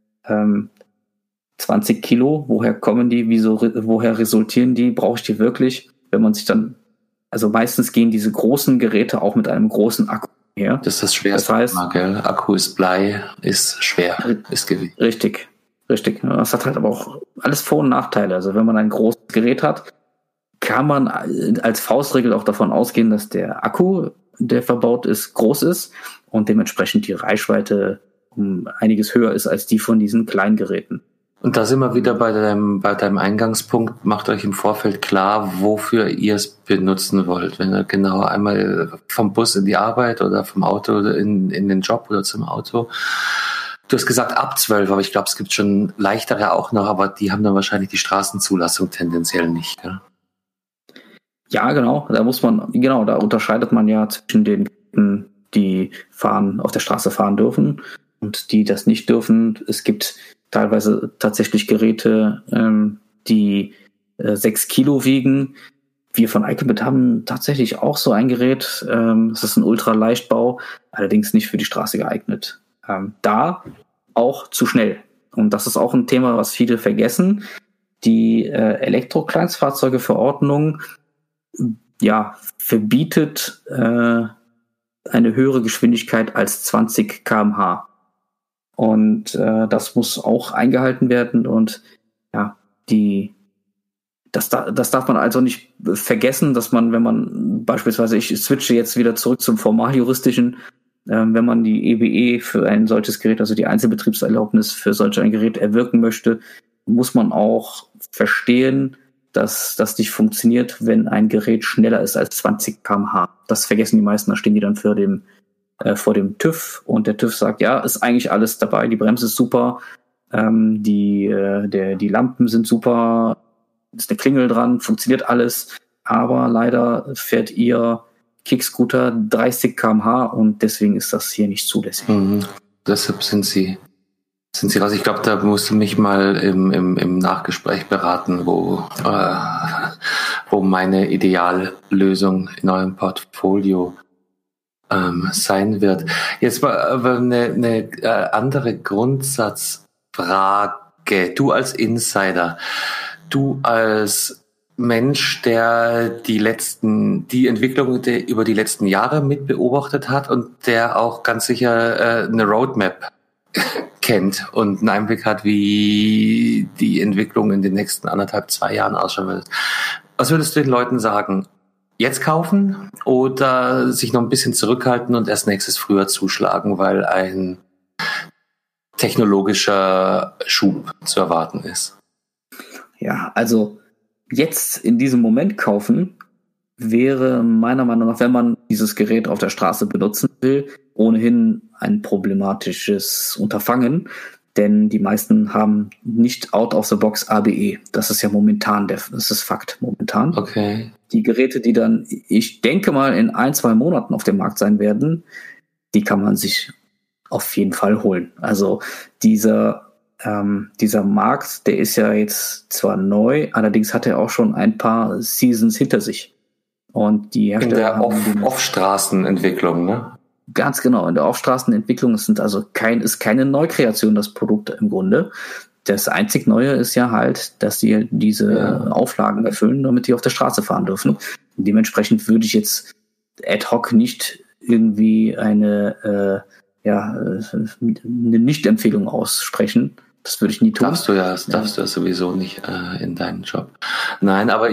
S2: 20 Kilo, woher kommen die, woher resultieren die, brauche ich die wirklich? Wenn man sich dann, also meistens gehen diese großen Geräte auch mit einem großen Akku her.
S1: Das ist das Schwerste. Das heißt, gell? Akku ist Blei, ist schwer, ist Gewicht.
S2: Richtig. Das hat halt aber auch alles Vor- und Nachteile. Also wenn man ein großes Gerät hat, kann man als Faustregel auch davon ausgehen, dass der Akku, der verbaut ist, groß ist und dementsprechend die Reichweite um einiges höher ist als die von diesen kleinen Geräten.
S1: Und da sind wir wieder bei deinem Eingangspunkt. Macht euch im Vorfeld klar, wofür ihr es benutzen wollt. Wenn ihr genau einmal vom Bus in die Arbeit oder vom Auto in den Job oder zum Auto. Du hast gesagt ab 12, aber ich glaube, es gibt schon leichtere auch noch, aber die haben dann wahrscheinlich die Straßenzulassung tendenziell nicht. Ja?
S2: Ja, genau. Da unterscheidet man ja zwischen den, die auf der Straße fahren dürfen und die das nicht dürfen. Es gibt teilweise tatsächlich Geräte, die 6 Kilo wiegen. Wir von Eikebit haben tatsächlich auch so ein Gerät. Das ist ein Ultraleichtbau, allerdings nicht für die Straße geeignet. Da auch zu schnell. Und das ist auch ein Thema, was viele vergessen. Die Elektro-Kleinstfahrzeuge-Verordnung verbietet eine höhere Geschwindigkeit als 20 km/h. Und das muss auch eingehalten werden. Und ja, das darf man also nicht vergessen, dass man, wenn man beispielsweise, ich switche jetzt wieder zurück zum formaljuristischen, wenn man die EBE für ein solches Gerät, also die Einzelbetriebserlaubnis für solch ein Gerät erwirken möchte, muss man auch verstehen, dass das nicht funktioniert, wenn ein Gerät schneller ist als 20 km/h. Das vergessen die meisten, da stehen die dann vor dem TÜV und der TÜV sagt, ja, ist eigentlich alles dabei, die Bremse ist super, die Lampen sind super, ist eine Klingel dran, funktioniert alles, aber leider fährt ihr Kickscooter 30 km/h und deswegen ist das hier nicht zulässig.
S1: Deshalb sind sie raus. Ich glaube, da musst du mich mal im Nachgespräch beraten, wo meine Ideallösung in eurem Portfolio sein wird. Jetzt mal aber eine andere Grundsatzfrage. Du als Insider, du als Mensch, der die Entwicklung über die letzten Jahre mit beobachtet hat und der auch ganz sicher eine Roadmap kennt und einen Einblick hat, wie die Entwicklung in den nächsten 1,5-2 Jahren ausschauen wird. Was würdest du den Leuten sagen? Jetzt kaufen oder sich noch ein bisschen zurückhalten und erst nächstes Frühjahr zuschlagen, weil ein technologischer Schub zu erwarten ist?
S2: Ja, also jetzt in diesem Moment kaufen wäre meiner Meinung nach, wenn man dieses Gerät auf der Straße benutzen will, ohnehin ein problematisches Unterfangen, denn die meisten haben nicht out of the box ABE. Das ist ja momentan, das ist Fakt momentan.
S1: Okay.
S2: Die Geräte, die dann, ich denke mal, in 1-2 Monaten auf dem Markt sein werden, die kann man sich auf jeden Fall holen. Also dieser Markt, der ist ja jetzt zwar neu, allerdings hat er auch schon ein paar Seasons hinter sich. Und die Hersteller
S1: in der Off-Straßenentwicklung, ne?
S2: Ganz genau, in der Off-Straßenentwicklung ist keine Neukreation, das Produkt im Grunde. Das einzig Neue ist ja halt, dass die diese Auflagen erfüllen, damit die auf der Straße fahren dürfen. Dementsprechend würde ich jetzt ad hoc nicht irgendwie eine Nicht-Empfehlung aussprechen. Das würde ich nie tun.
S1: Darfst du ja sowieso nicht in deinen Job. Nein, aber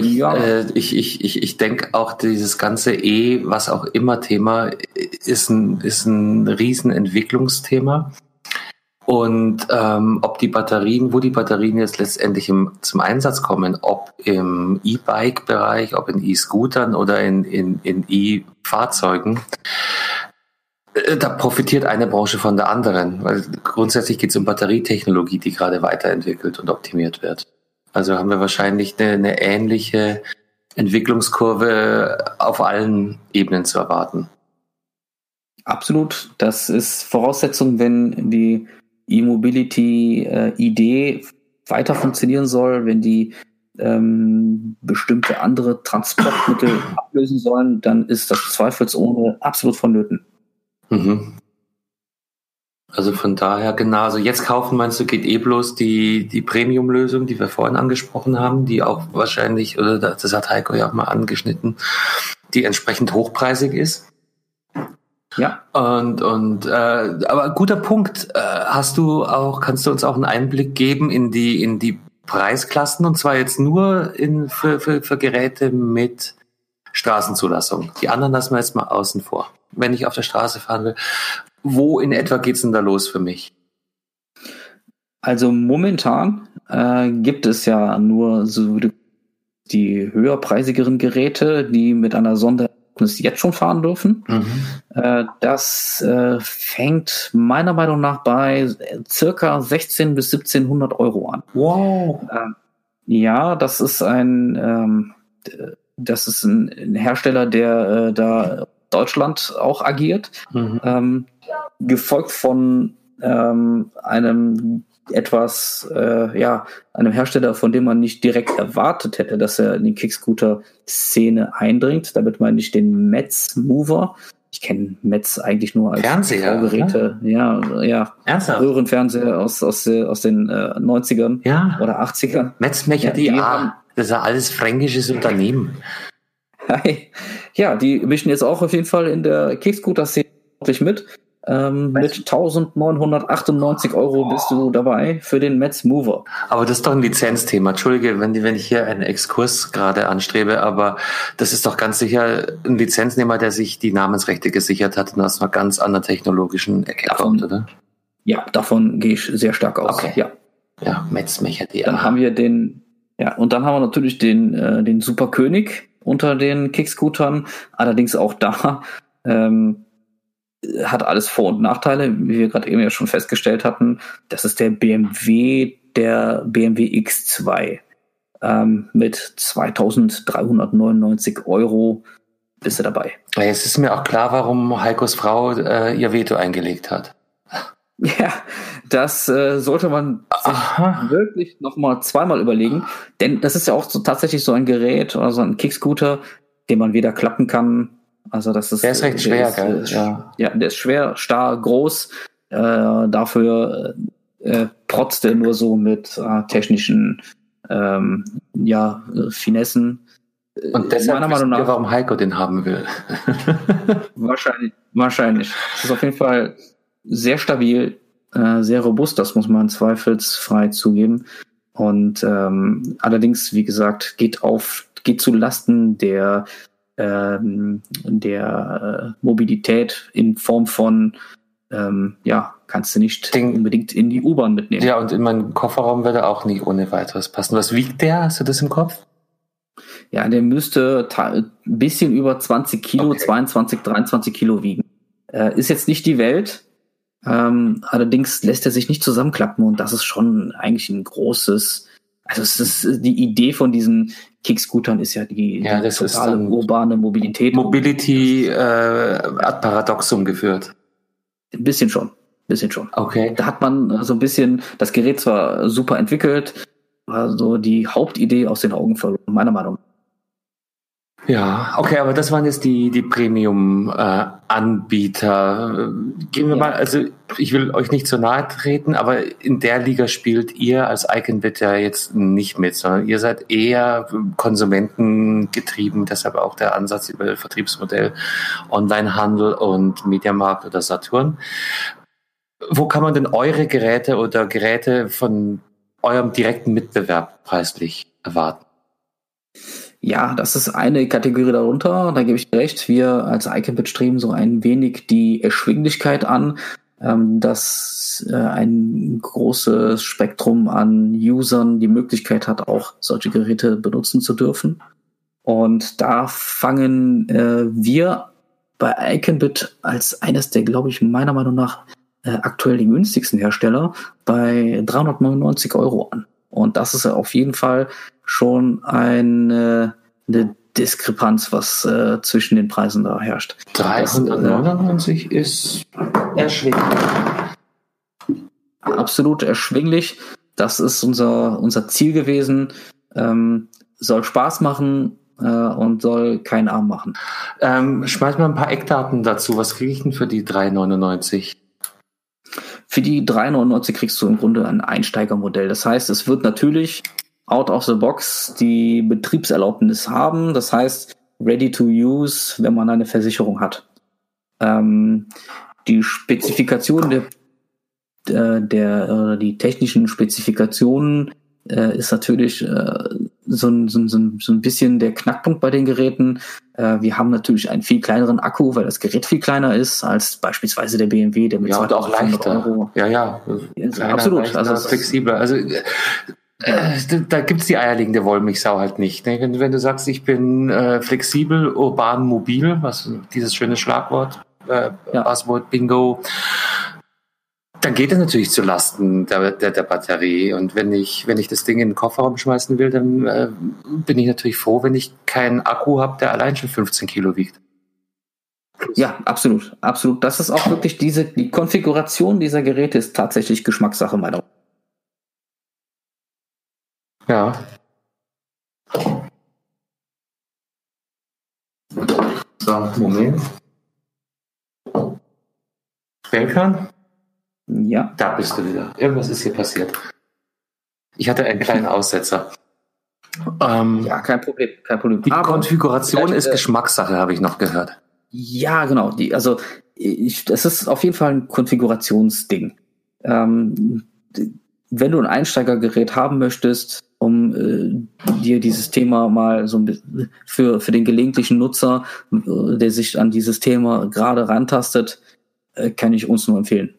S1: ich denke auch, dieses ganze was auch immer Thema ist ein riesen Entwicklungsthema. Und wo die Batterien jetzt letztendlich zum Einsatz kommen, ob im E-Bike-Bereich, ob in E-Scootern oder in E-Fahrzeugen, da profitiert eine Branche von der anderen, weil grundsätzlich geht es um Batterietechnologie, die gerade weiterentwickelt und optimiert wird. Also haben wir wahrscheinlich eine ähnliche Entwicklungskurve auf allen Ebenen zu erwarten.
S2: Absolut. Das ist Voraussetzung, wenn die E-Mobility-Idee weiter funktionieren soll, wenn die bestimmte andere Transportmittel ablösen sollen, dann ist das zweifelsohne absolut vonnöten.
S1: Mhm. Also von daher, genau, also jetzt kaufen, meinst du, geht bloß die Premium-Lösung, die wir vorhin angesprochen haben, die auch wahrscheinlich, oder das hat Heiko ja auch mal angeschnitten, die entsprechend hochpreisig ist.
S2: Ja.
S1: Aber guter Punkt. Kannst du uns auch einen Einblick geben in die Preisklassen, und zwar jetzt nur für Geräte mit Straßenzulassung. Die anderen lassen wir jetzt mal außen vor. Wenn ich auf der Straße fahren will, wo in etwa geht's denn da los für mich?
S2: Also momentan gibt es ja nur so die höherpreisigeren Geräte, die mit einer Sondererlaubnis jetzt schon fahren dürfen. Das fängt meiner Meinung nach bei circa 1600 bis 1700 Euro an.
S1: Wow.
S2: Ja, das ist ein Hersteller, der da Deutschland auch agiert, gefolgt von einem Hersteller, von dem man nicht direkt erwartet hätte, dass er in die Kickscooter-Szene eindringt. Damit meine ich den Metz Mover. Ich kenne Metz eigentlich nur als
S1: Fernseher,
S2: ja.
S1: Ernsthaft?
S2: Röhrenfernseher aus den 90ern oder 80ern.
S1: Metz Mechadi, das ist ja alles fränkisches Unternehmen.
S2: Ja, die mischen jetzt auch auf jeden Fall in der Kickscooter-Szene wirklich mit. Mit 1998 Euro bist du dabei für den Metz Mover.
S1: Aber das ist doch ein Lizenzthema. Entschuldige, wenn ich hier einen Exkurs gerade anstrebe, aber das ist doch ganz sicher ein Lizenznehmer, der sich die Namensrechte gesichert hat und aus einer ganz anderen technologischen Ecke kommt, oder?
S2: Ja, davon gehe ich sehr stark aus.
S1: Okay. Ja, Metz Mechadi.
S2: Dann haben wir natürlich den Superkönig unter den Kickscootern. Allerdings auch da hat alles Vor- und Nachteile, wie wir gerade eben ja schon festgestellt hatten. Das ist der BMW X2 mit 2.399 Euro bist du dabei.
S1: Jetzt ist mir auch klar, warum Heikos Frau ihr Veto eingelegt hat.
S2: Ja, das sollte man sich wirklich nochmal zweimal überlegen, denn das ist ja auch tatsächlich so ein Gerät oder so ein Kickscooter, den man wieder klappen kann. Also das ist,
S1: der ist recht schwer, gell?
S2: Ja, der ist schwer, starr, groß. Dafür protzt er nur so mit technischen Finessen.
S1: Und deshalb wissen wir, warum Heiko den haben will.
S2: Wahrscheinlich. Das ist auf jeden Fall sehr stabil, sehr robust, das muss man zweifelsfrei zugeben. Und allerdings, wie gesagt, geht zu Lasten der Mobilität in Form von kannst du nicht unbedingt in die U-Bahn mitnehmen.
S1: Ja, und in meinen Kofferraum würde auch nicht ohne weiteres passen. Was wiegt der? Hast du das im Kopf?
S2: Ja, der müsste ein bisschen über 20 Kilo, 22, 23 Kilo wiegen. Ist jetzt nicht die Welt, allerdings lässt er sich nicht zusammenklappen und das ist schon eigentlich ein großes, also es ist die Idee von diesen Kickscootern ist ja die totale urbane Mobilität.
S1: Mobility ad paradoxum geführt.
S2: Ein bisschen schon.
S1: Okay.
S2: Da hat man so ein bisschen das Gerät zwar super entwickelt, aber so die Hauptidee aus den Augen verloren, meiner Meinung nach.
S1: Ja, okay, aber das waren jetzt die Premium-Anbieter. Gehen wir mal, also ich will euch nicht so nahe treten, aber in der Liga spielt ihr als Iconbit ja jetzt nicht mit, sondern ihr seid eher konsumentengetrieben, deshalb auch der Ansatz über Vertriebsmodell Onlinehandel und Mediamarkt oder Saturn. Wo kann man denn eure Geräte oder Geräte von eurem direkten Mitbewerb preislich erwarten?
S2: Ja, das ist eine Kategorie darunter. Da gebe ich dir recht. Wir als Iconbit streben so ein wenig die Erschwinglichkeit an, dass ein großes Spektrum an Usern die Möglichkeit hat, auch solche Geräte benutzen zu dürfen. Und da fangen wir bei Iconbit als eines der, glaube ich, meiner Meinung nach aktuell die günstigsten Hersteller bei 399 € an. Und das ist auf jeden Fall schon eine Diskrepanz, was zwischen den Preisen da herrscht.
S1: 399 ist erschwinglich.
S2: Absolut erschwinglich. Das ist unser Ziel gewesen. Soll Spaß machen und soll keinen Arm machen.
S1: Schmeiß mal ein paar Eckdaten dazu. Was kriege ich denn für die 399?
S2: Für die 399 kriegst du im Grunde ein Einsteigermodell. Das heißt, es wird natürlich out of the box die Betriebserlaubnis haben. Das heißt, ready to use, wenn man eine Versicherung hat. Die Spezifikation die technischen Spezifikationen ist natürlich so ein bisschen der Knackpunkt bei den Geräten. Wir haben natürlich einen viel kleineren Akku, weil das Gerät viel kleiner ist als beispielsweise der BMW, der mit
S1: 2500
S2: Euro.
S1: Ja.
S2: Kleiner, absolut.
S1: Leichter, also flexibler. Also da gibt's die eierlegende Wollmilchsau halt nicht. Ne? Wenn du sagst, ich bin flexibel, urban, mobil, was dieses schöne Schlagwort, Buzzword Bingo, dann geht es natürlich zu Lasten der Batterie. Und wenn ich das Ding in den Kofferraum schmeißen will, dann bin ich natürlich froh, wenn ich keinen Akku habe, der allein schon 15 Kilo wiegt.
S2: Ja, absolut. Absolut. Das ist auch wirklich die Konfiguration dieser Geräte ist tatsächlich Geschmackssache meiner Meinung.
S1: Ja. So, Moment. Belkan?
S2: Ja.
S1: Da bist du wieder. Irgendwas ist hier passiert. Ich hatte einen kleinen Aussetzer.
S2: Ja, kein Problem.
S1: Die Konfiguration ist Geschmackssache, habe ich noch gehört.
S2: Ja, genau. Das ist auf jeden Fall ein Konfigurationsding. Wenn du ein Einsteigergerät haben möchtest, um dir dieses Thema mal so ein bisschen für den gelegentlichen Nutzer, der sich an dieses Thema gerade rantastet, kann ich uns nur empfehlen.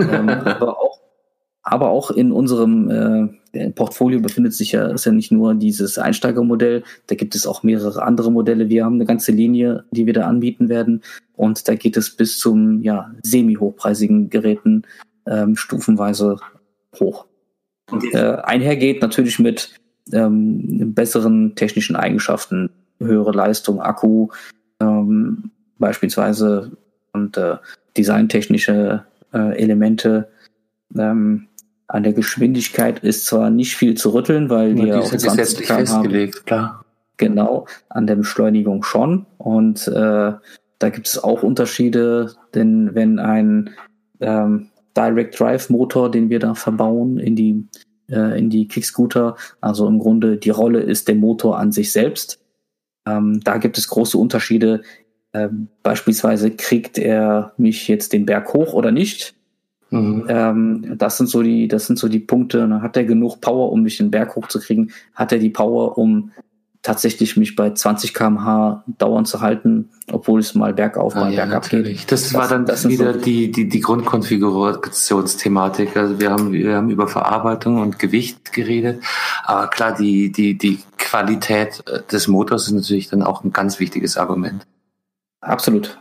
S2: Aber auch in unserem Portfolio befindet sich ist ja nicht nur dieses Einsteigermodell, da gibt es auch mehrere andere Modelle. Wir haben eine ganze Linie, die wir da anbieten werden, und da geht es bis zum semi-hochpreisigen Geräten stufenweise hoch. Einhergeht natürlich mit besseren technischen Eigenschaften, höhere Leistung, Akku beispielsweise und designtechnische Elemente. An der Geschwindigkeit ist zwar nicht viel zu rütteln, weil die
S1: auf 20 km/h festgelegt, klar.
S2: Genau, an der Beschleunigung schon. Und da gibt es auch Unterschiede, denn wenn ein Direct Drive Motor, den wir da verbauen in die Kickscooter, also im Grunde die Rolle ist der Motor an sich selbst. Da gibt es große Unterschiede. Beispielsweise kriegt er mich jetzt den Berg hoch oder nicht. Mhm. Das sind so die Punkte. Dann hat er genug Power, um mich den Berg hochzukriegen? Hat er die Power, um tatsächlich mich bei 20 km/h dauernd zu halten, obwohl es mal bergauf, mal bergab geht?
S1: Das war dann wieder so die Grundkonfigurationsthematik. Also wir haben über Verarbeitung und Gewicht geredet, aber klar, die Qualität des Motors ist natürlich dann auch ein ganz wichtiges Argument.
S2: Absolut.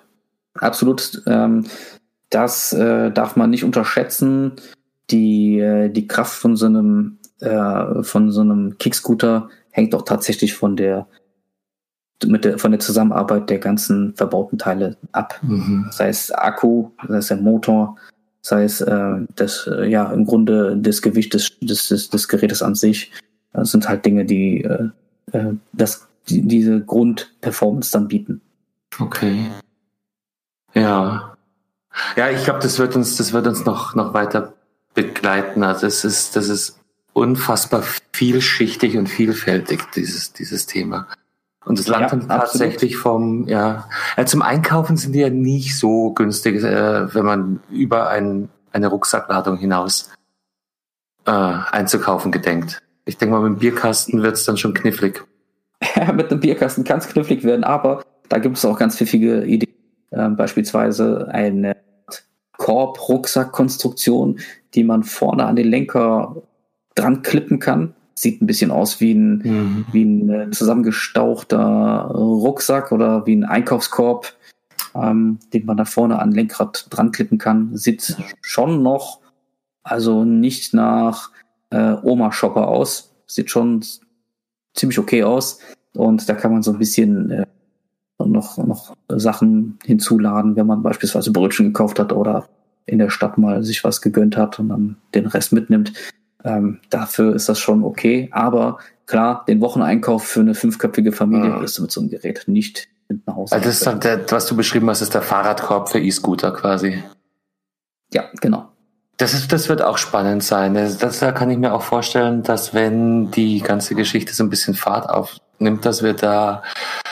S2: Das darf man nicht unterschätzen. Die Kraft von so einem Kickscooter hängt auch tatsächlich von der Zusammenarbeit der ganzen verbauten Teile ab. Mhm. Sei es Akku, sei es der Motor, sei es im Grunde das Gewicht des Gerätes an sich. Das sind halt Dinge, die das diese Grundperformance dann bieten.
S1: Okay. Ja. Ja, ich glaube, das wird uns noch weiter begleiten. Also das ist unfassbar vielschichtig und vielfältig, dieses Thema. Und das langt dann tatsächlich zum Einkaufen sind die ja nicht so günstig, wenn man über eine Rucksackladung hinaus einzukaufen gedenkt. Ich denke mal, mit dem Bierkasten wird es dann schon knifflig.
S2: Mit einem Bierkasten kann es knifflig werden, aber da gibt es auch ganz pfiffige Ideen. Beispielsweise eine Korb-Rucksack-Konstruktion, die man vorne an den Lenker dran klippen kann. Sieht ein bisschen aus wie ein zusammengestauchter Rucksack oder wie ein Einkaufskorb, den man da vorne an Lenkrad dran klippen kann. Sieht schon noch, also nicht nach Oma-Shopper aus. Sieht schon ziemlich okay aus. Und da kann man so ein bisschen noch Sachen hinzuladen, wenn man beispielsweise Brötchen gekauft hat oder in der Stadt mal sich was gegönnt hat und dann den Rest mitnimmt. Dafür ist das schon okay. Aber klar, den Wocheneinkauf für eine 5-köpfige Familie wirst du mit so einem Gerät nicht mit nach Hause.
S1: Also das ist dann was du beschrieben hast, ist der Fahrradkorb für E-Scooter quasi.
S2: Ja, genau.
S1: Das wird auch spannend sein. Da kann ich mir auch vorstellen, dass wenn die ganze Geschichte so ein bisschen Fahrt aufnimmt, dass wir da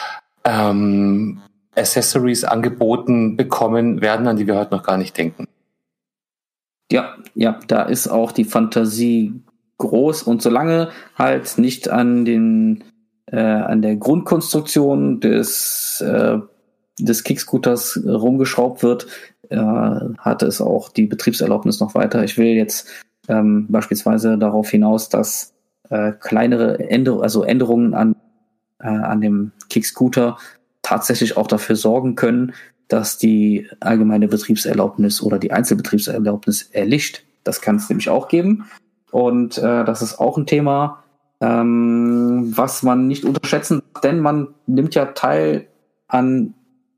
S1: Accessories angeboten bekommen werden, an die wir heute noch gar nicht denken.
S2: Ja, da ist auch die Fantasie groß und solange halt nicht an der Grundkonstruktion des Kickscooters rumgeschraubt wird, hat es auch die Betriebserlaubnis noch weiter. Ich will jetzt beispielsweise darauf hinaus, dass kleinere Änderungen an dem Kickscooter tatsächlich auch dafür sorgen können, dass die allgemeine Betriebserlaubnis oder die Einzelbetriebserlaubnis erlischt. Das kann es nämlich auch geben. Und das ist auch ein Thema, was man nicht unterschätzen darf, denn man nimmt ja teil am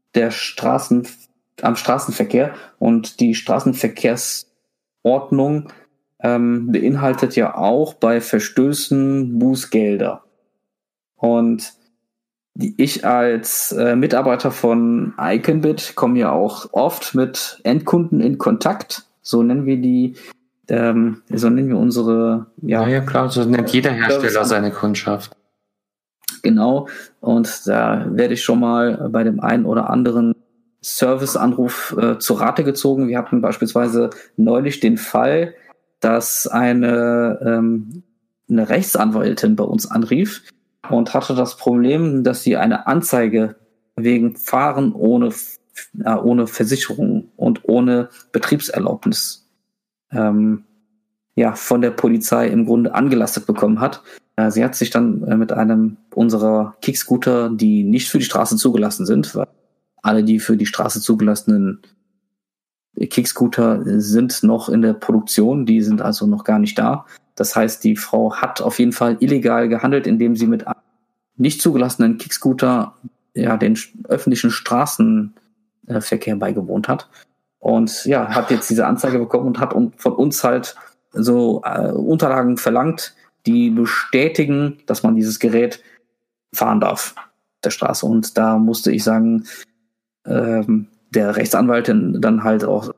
S2: Straßenverkehr und die Straßenverkehrsordnung beinhaltet ja auch bei Verstößen Bußgelder. Und ich als Mitarbeiter von Iconbit komme ja auch oft mit Endkunden in Kontakt. So nennen wir unsere.
S1: Ja, klar, so nennt jeder Hersteller seine Kundschaft.
S2: Genau. Und da werde ich schon mal bei dem einen oder anderen Serviceanruf zu Rate gezogen. Wir hatten beispielsweise neulich den Fall, dass eine Rechtsanwältin bei uns anrief und hatte das Problem, dass sie eine Anzeige wegen Fahren ohne Versicherung und ohne Betriebserlaubnis von der Polizei im Grunde angelastet bekommen hat. Sie hat sich dann mit einem unserer Kickscooter, die nicht für die Straße zugelassen sind, weil alle die für die Straße zugelassenen Kickscooter sind noch in der Produktion, die sind also noch gar nicht da. Das heißt, die Frau hat auf jeden Fall illegal gehandelt, indem sie mit einem nicht zugelassenen Kickscooter den öffentlichen Straßenverkehr beigewohnt hat. Und hat jetzt diese Anzeige bekommen und hat von uns halt so Unterlagen verlangt, die bestätigen, dass man dieses Gerät fahren darf auf der Straße. Und da musste ich sagen, der Rechtsanwältin dann halt auch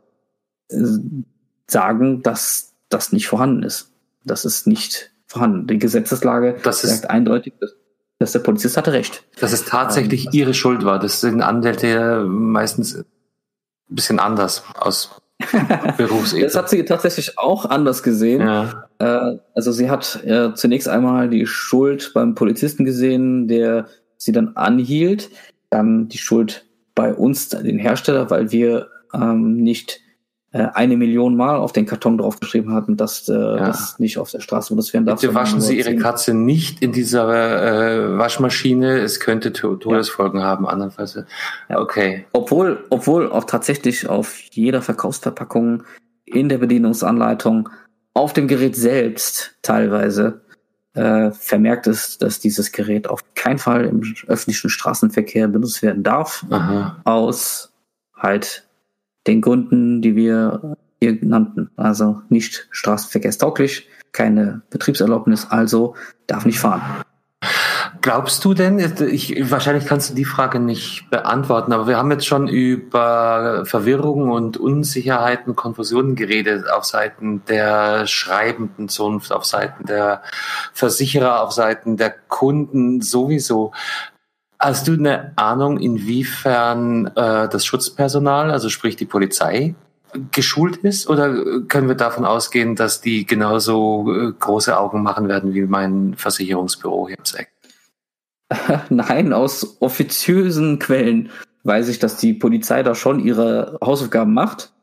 S2: sagen, dass das nicht vorhanden ist. Das ist nicht vorhanden. Die Gesetzeslage sagt eindeutig, dass der Polizist hatte recht.
S1: Dass es tatsächlich ihre Schuld war. Das sind Anwälte meistens ein bisschen anders aus Berufsebene.
S2: Das hat sie tatsächlich auch anders gesehen.
S1: Ja.
S2: Also sie hat zunächst einmal die Schuld beim Polizisten gesehen, der sie dann anhielt. Dann die Schuld bei uns, den Hersteller, weil wir nicht 1 Million Mal auf den Karton draufgeschrieben hatten, dass das nicht auf der Straße benutzt werden darf.
S1: Bitte waschen Sie Ihre Katze nicht in dieser Waschmaschine. Es könnte Todesfolgen haben, andernfalls.
S2: Ja. Okay. Obwohl auch tatsächlich auf jeder Verkaufsverpackung, in der Bedienungsanleitung, auf dem Gerät selbst teilweise vermerkt ist, dass dieses Gerät auf keinen Fall im öffentlichen Straßenverkehr benutzt werden darf.
S1: Aha.
S2: Aus halt den Gründen, die wir hier nannten. Also nicht straßenverkehrstauglich, keine Betriebserlaubnis, also darf nicht fahren.
S1: Glaubst du denn, wahrscheinlich kannst du die Frage nicht beantworten, aber wir haben jetzt schon über Verwirrung und Unsicherheiten, Konfusionen geredet auf Seiten der schreibenden Zunft, auf Seiten der Versicherer, auf Seiten der Kunden sowieso. Hast du eine Ahnung, inwiefern das Schutzpersonal, also sprich die Polizei, geschult ist? Oder können wir davon ausgehen, dass die genauso große Augen machen werden wie mein Versicherungsbüro hier im Eck?
S2: Nein, aus offiziösen Quellen weiß ich, dass die Polizei da schon ihre Hausaufgaben macht.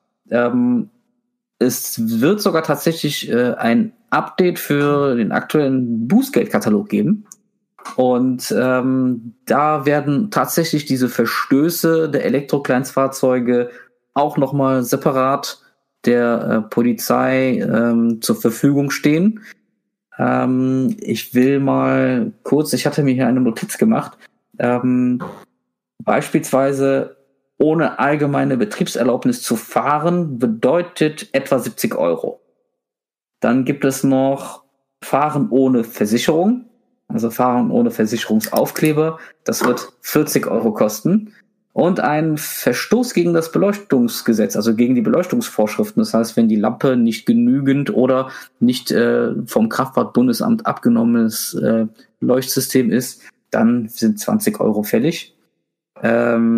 S2: Es wird sogar tatsächlich ein Update für den aktuellen Bußgeldkatalog geben. Und da werden tatsächlich diese Verstöße der Elektrokleinstfahrzeuge auch nochmal separat der Polizei zur Verfügung stehen. Ich will mal kurz, ich hatte mir hier eine Notiz gemacht, beispielsweise ohne allgemeine Betriebserlaubnis zu fahren bedeutet etwa 70 Euro. Dann gibt es noch Fahren ohne Versicherung, also Fahren ohne Versicherungsaufkleber, das wird 40 Euro kosten. Und ein Verstoß gegen das Beleuchtungsgesetz, also gegen die Beleuchtungsvorschriften. Das heißt, wenn die Lampe nicht genügend oder nicht vom Kraftfahrtbundesamt abgenommenes Leuchtsystem ist, dann sind 20 Euro fällig. Vor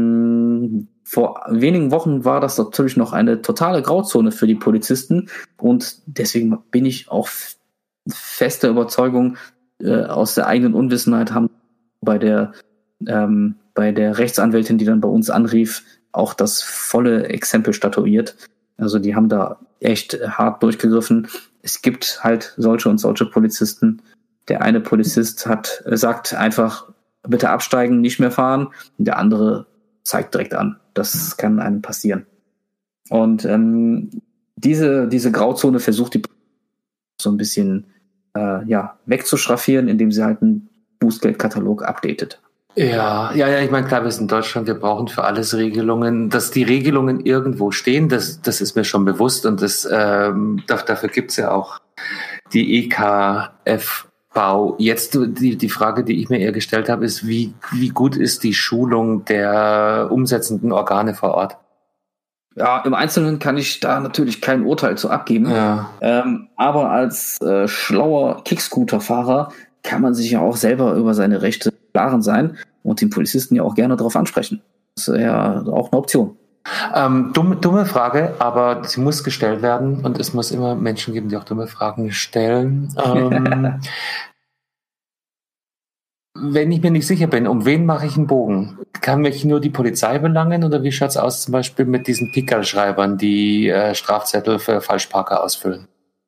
S2: wenigen Wochen war das natürlich noch eine totale Grauzone für die Polizisten. Und deswegen bin ich auch fester Überzeugung, aus der eigenen Unwissenheit haben bei der Rechtsanwältin, die dann bei uns anrief, auch das volle Exempel statuiert. Also die haben da echt hart durchgegriffen. Es gibt halt solche und solche Polizisten. Der eine Polizist sagt einfach, bitte absteigen, nicht mehr fahren. Und der andere zeigt direkt an. Das kann einem passieren. Und diese Grauzone versucht die so ein bisschen wegzuschraffieren, indem sie halt einen Bußgeldkatalog updatet.
S1: Ja, ich meine, klar, wir sind in Deutschland, wir brauchen für alles Regelungen. Dass die Regelungen irgendwo stehen, das ist mir schon bewusst und dafür gibt's ja auch die EKFV. Jetzt die Frage, die ich mir eher gestellt habe, ist, wie gut ist die Schulung der umsetzenden Organe vor Ort?
S2: Ja, im Einzelnen kann ich da natürlich kein Urteil zu abgeben. Ja. Aber als schlauer Kickscooter-Fahrer kann man sich ja auch selber über seine Rechte klaren sein und den Polizisten ja auch gerne darauf ansprechen. Das ist ja auch eine Option.
S1: Dumme Frage, aber sie muss gestellt werden und es muss immer Menschen geben, die auch dumme Fragen stellen. Wenn ich mir nicht sicher bin, um wen mache ich einen Bogen? Kann mich nur die Polizei belangen oder wie schaut's aus zum Beispiel mit diesen Pickerl-Schreibern, die Strafzettel für Falschparker ausfüllen?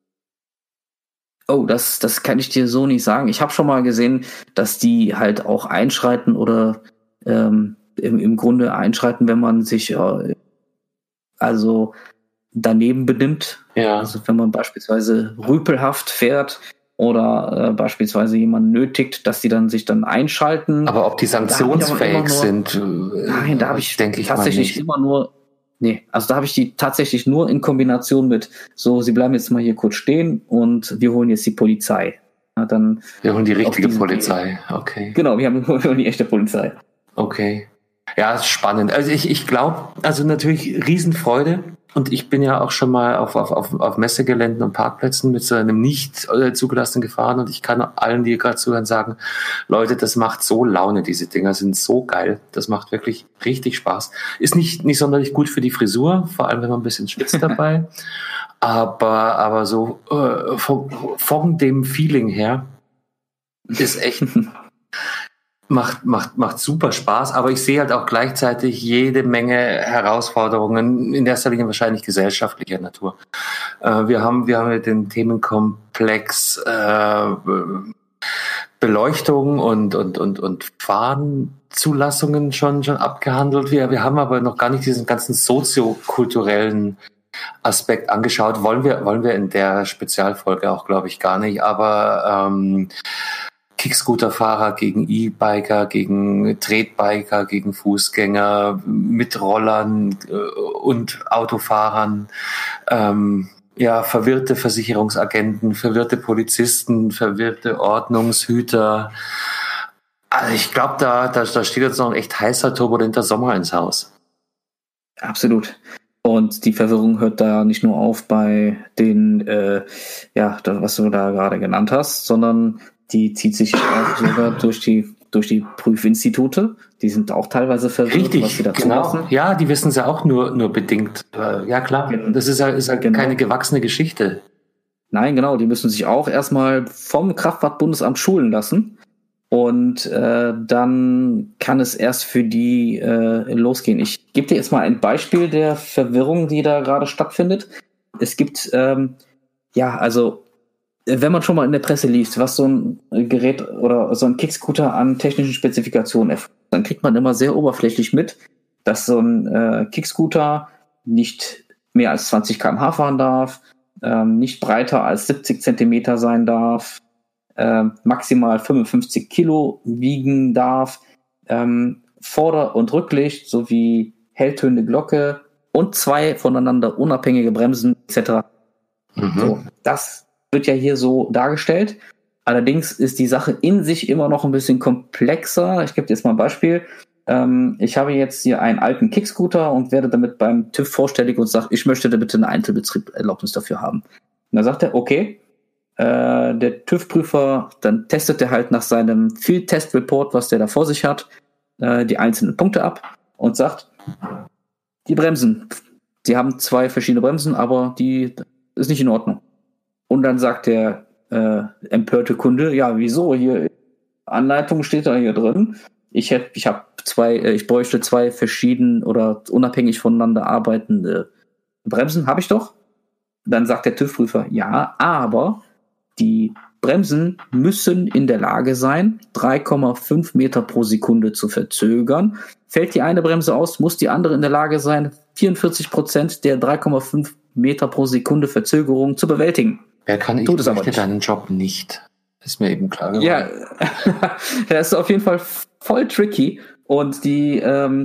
S2: Oh, das kann ich dir so nicht sagen. Ich habe schon mal gesehen, dass die halt auch einschreiten oder im Grunde einschreiten, wenn man sich also daneben benimmt. Ja. Also wenn man beispielsweise rüpelhaft fährt oder beispielsweise jemanden nötigt, dass die dann sich dann einschalten.
S1: Aber ob die sanktionsfähig sind,
S2: nein, da habe ich tatsächlich immer nur. Nee, also da habe ich die tatsächlich nur in Kombination mit, so, sie bleiben jetzt mal hier kurz stehen und wir holen jetzt die Polizei. Ja, dann
S1: wir holen die richtige Polizei, okay.
S2: Genau, wir holen die echte Polizei.
S1: Okay. Ja, ist spannend. Also ich glaube, also natürlich Riesenfreude. Und ich bin ja auch schon mal auf Messegeländen und Parkplätzen mit so einem nicht zugelassenen gefahren und ich kann allen, die gerade zuhören, sagen, Leute, das macht so Laune, diese Dinger sind so geil. Das macht wirklich richtig Spaß. Ist nicht sonderlich gut für die Frisur, vor allem wenn man ein bisschen schwitzt dabei. aber so von dem Feeling her ist echt macht super Spaß, aber ich sehe halt auch gleichzeitig jede Menge Herausforderungen, in erster Linie wahrscheinlich gesellschaftlicher Natur. Wir haben den Themenkomplex Beleuchtung und Fahrenzulassungen schon abgehandelt. Wir haben aber noch gar nicht diesen ganzen soziokulturellen Aspekt angeschaut. Wollen wir in der Spezialfolge auch, glaube ich, gar nicht, aber Kickscooterfahrer gegen E-Biker, gegen Tretbiker, gegen Fußgänger, mit Rollern und Autofahrern, verwirrte Versicherungsagenten, verwirrte Polizisten, verwirrte Ordnungshüter. Also ich glaube, da steht jetzt noch ein echt heißer, turbulenter Sommer ins Haus.
S2: Absolut. Und die Verwirrung hört da nicht nur auf bei den, was du da gerade genannt hast, sondern die zieht sich auch sogar durch die Prüfinstitute. Die sind auch teilweise verwirrt,
S1: Richtig,
S2: was sie da
S1: genau.
S2: zulassen.
S1: Ja, die wissen es ja auch nur bedingt. Ja, klar. Das ist ja
S2: Genau.
S1: keine gewachsene Geschichte.
S2: Nein, genau. Die müssen sich auch erstmal vom Kraftfahrtbundesamt schulen lassen. Und dann kann es erst für die losgehen. Ich gebe dir jetzt mal ein Beispiel der Verwirrung, die da gerade stattfindet. Es gibt, wenn man schon mal in der Presse liest, was so ein Gerät oder so ein Kickscooter an technischen Spezifikationen erfüllt, dann kriegt man immer sehr oberflächlich mit, dass so ein Kickscooter nicht mehr als 20 km/h fahren darf, nicht breiter als 70 Zentimeter sein darf, maximal 55 Kilo wiegen darf, Vorder- und Rücklicht sowie helltönende Glocke und 2 voneinander unabhängige Bremsen etc. So, das wird ja hier so dargestellt. Allerdings ist die Sache in sich immer noch ein bisschen komplexer. Ich gebe dir jetzt mal ein Beispiel. Ich habe jetzt hier einen alten Kickscooter und werde damit beim TÜV vorstellig und sage, ich möchte da bitte eine Einzelbetriebserlaubnis dafür haben. Und dann sagt er, okay, der TÜV-Prüfer, dann testet er halt nach seinem Field-Test-Report, was der da vor sich hat, die einzelnen Punkte ab und sagt, die Bremsen, die haben 2 verschiedene Bremsen, aber die ist nicht in Ordnung. Und dann sagt der empörte Kunde, ja, wieso? Hier Anleitung steht da hier drin. Ich bräuchte 2 verschieden oder unabhängig voneinander arbeitende Bremsen, habe ich doch. Dann sagt der TÜV-Prüfer, ja, aber die Bremsen müssen in der Lage sein, 3,5 Meter pro Sekunde zu verzögern. Fällt die eine Bremse aus, muss die andere in der Lage sein, 44% der 3,5 Meter pro Sekunde Verzögerung zu bewältigen.
S1: Wer kann ich möchte deinen Job nicht. Ist mir eben klar geworden.
S2: Ja, das ist auf jeden Fall voll tricky. Und der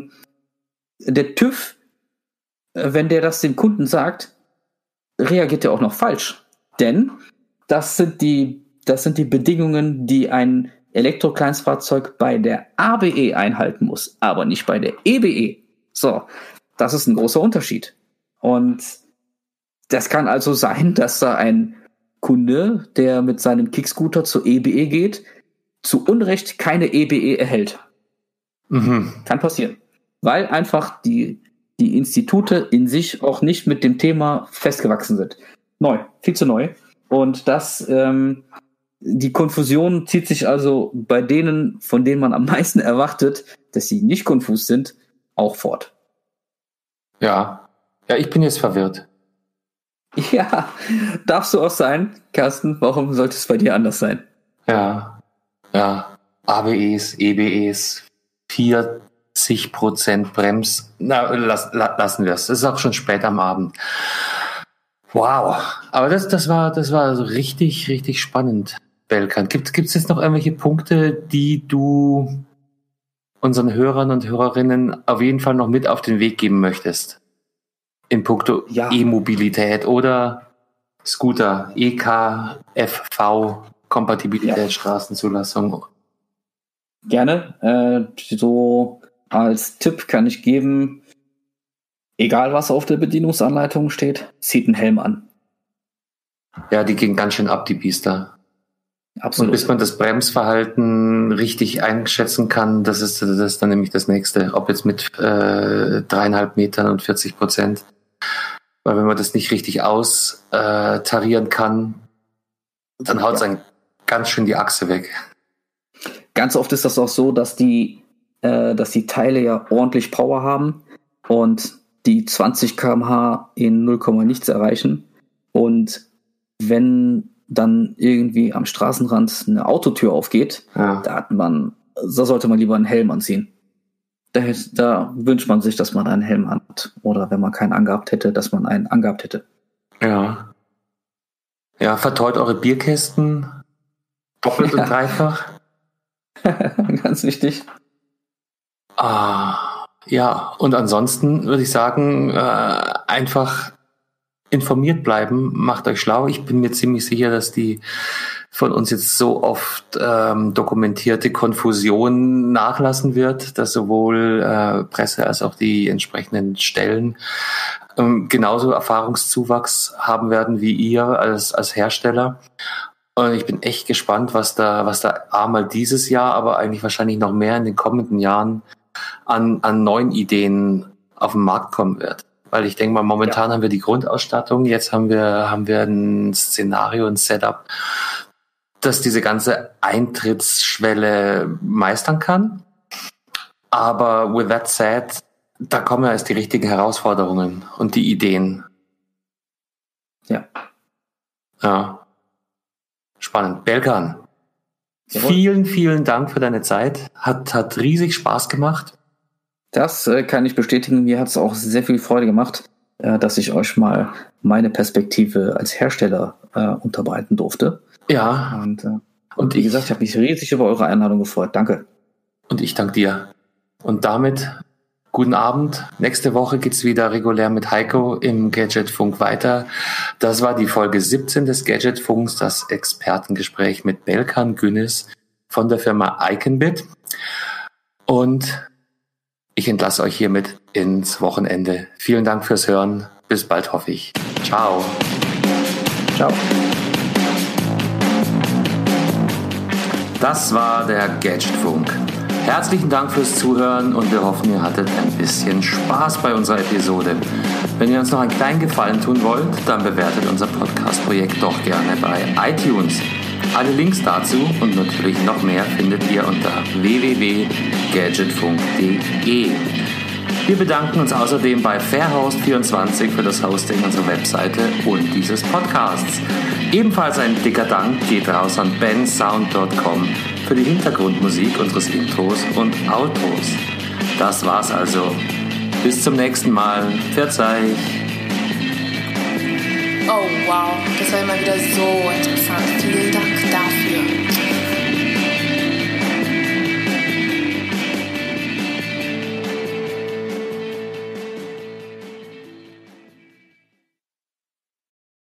S2: TÜV, wenn der das dem Kunden sagt, reagiert er auch noch falsch. Denn das sind die Bedingungen, die ein Elektrokleinstfahrzeug bei der ABE einhalten muss, aber nicht bei der EBE. So, das ist ein großer Unterschied. Und das kann also sein, dass da ein Kunde, der mit seinem Kickscooter zur EBE geht, zu Unrecht keine EBE erhält. Kann passieren. Weil einfach die Institute in sich auch nicht mit dem Thema festgewachsen sind. Viel zu neu. Und die Konfusion zieht sich also bei denen, von denen man am meisten erwartet, dass sie nicht konfus sind, auch fort.
S1: Ja, ich bin jetzt verwirrt.
S2: Ja, darfst du auch sein, Carsten. Warum sollte es bei dir anders sein?
S1: Ja. ABEs, EBEs, 40% Brems. Na, lassen wir es. Das ist auch schon spät am Abend. Wow. Aber das war so richtig, richtig spannend, Belkan. Gibt's jetzt noch irgendwelche Punkte, die du unseren Hörern und Hörerinnen auf jeden Fall noch mit auf den Weg geben möchtest? In puncto E-Mobilität oder Scooter, EKFV, Kompatibilität, Straßenzulassung.
S2: Gerne. So als Tipp kann ich geben, egal was auf der Bedienungsanleitung steht, zieht einen Helm an.
S1: Ja, die gehen ganz schön ab, die Biester. Absolut. Und bis man das Bremsverhalten richtig einschätzen kann, das ist dann nämlich das Nächste. Ob jetzt mit 3,5 Metern und 40%. Weil wenn man das nicht richtig austarieren kann, dann haut es einen ganz schön die Achse weg.
S2: Ganz oft ist das auch so, dass die Teile ja ordentlich Power haben und die 20 km/h in 0, nichts erreichen. Und wenn dann irgendwie am Straßenrand eine Autotür aufgeht, da sollte man lieber einen Helm anziehen. Da wünscht man sich, dass man einen Helm hat. Oder wenn man keinen angehabt hätte, dass man einen angehabt hätte.
S1: Ja. Ja, verteut eure Bierkästen doppelt und dreifach.
S2: Ganz wichtig.
S1: Ja, und ansonsten würde ich sagen, einfach informiert bleiben, macht euch schlau. Ich bin mir ziemlich sicher, dass die von uns jetzt so oft dokumentierte Konfusion nachlassen wird, dass sowohl Presse als auch die entsprechenden Stellen genauso Erfahrungszuwachs haben werden wie ihr als Hersteller. Und ich bin echt gespannt, was da einmal dieses Jahr, aber eigentlich wahrscheinlich noch mehr in den kommenden Jahren an neuen Ideen auf den Markt kommen wird. Weil ich denke mal, momentan haben wir die Grundausstattung, jetzt haben wir ein Szenario, ein Setup, das diese ganze Eintrittsschwelle meistern kann. Aber with that said, da kommen ja erst die richtigen Herausforderungen und die Ideen. Ja. Spannend. Belkan, vielen, vielen Dank für deine Zeit. Hat riesig Spaß gemacht.
S2: Das kann ich bestätigen. Mir hat es auch sehr viel Freude gemacht, dass ich euch mal meine Perspektive als Hersteller unterbreiten durfte.
S1: Ja.
S2: Und wie gesagt, ich habe mich riesig über eure Einladung gefreut. Danke.
S1: Und ich danke dir. Und damit guten Abend. Nächste Woche geht's wieder regulär mit Heiko im Gadgetfunk weiter. Das war die Folge 17 des Gadgetfunks, das Expertengespräch mit Belkan Günnis von der Firma Iconbit. Und ich entlasse euch hiermit ins Wochenende. Vielen Dank fürs Hören. Bis bald, hoffe ich. Ciao.
S2: Ciao.
S1: Das war der Gadgetfunk. Herzlichen Dank fürs Zuhören und wir hoffen, ihr hattet ein bisschen Spaß bei unserer Episode. Wenn ihr uns noch einen kleinen Gefallen tun wollt, dann bewertet unser Podcast-Projekt doch gerne bei iTunes. Alle Links dazu und natürlich noch mehr findet ihr unter www.gadgetfunk.de. Wir bedanken uns außerdem bei Fairhost24 für das Hosting unserer Webseite und dieses Podcasts. Ebenfalls ein dicker Dank geht raus an bensound.com für die Hintergrundmusik unseres Intros und Outros. Das war's also. Bis zum nächsten Mal. Verzeih.
S3: Oh wow, das war immer wieder so interessant. Vielen Dank.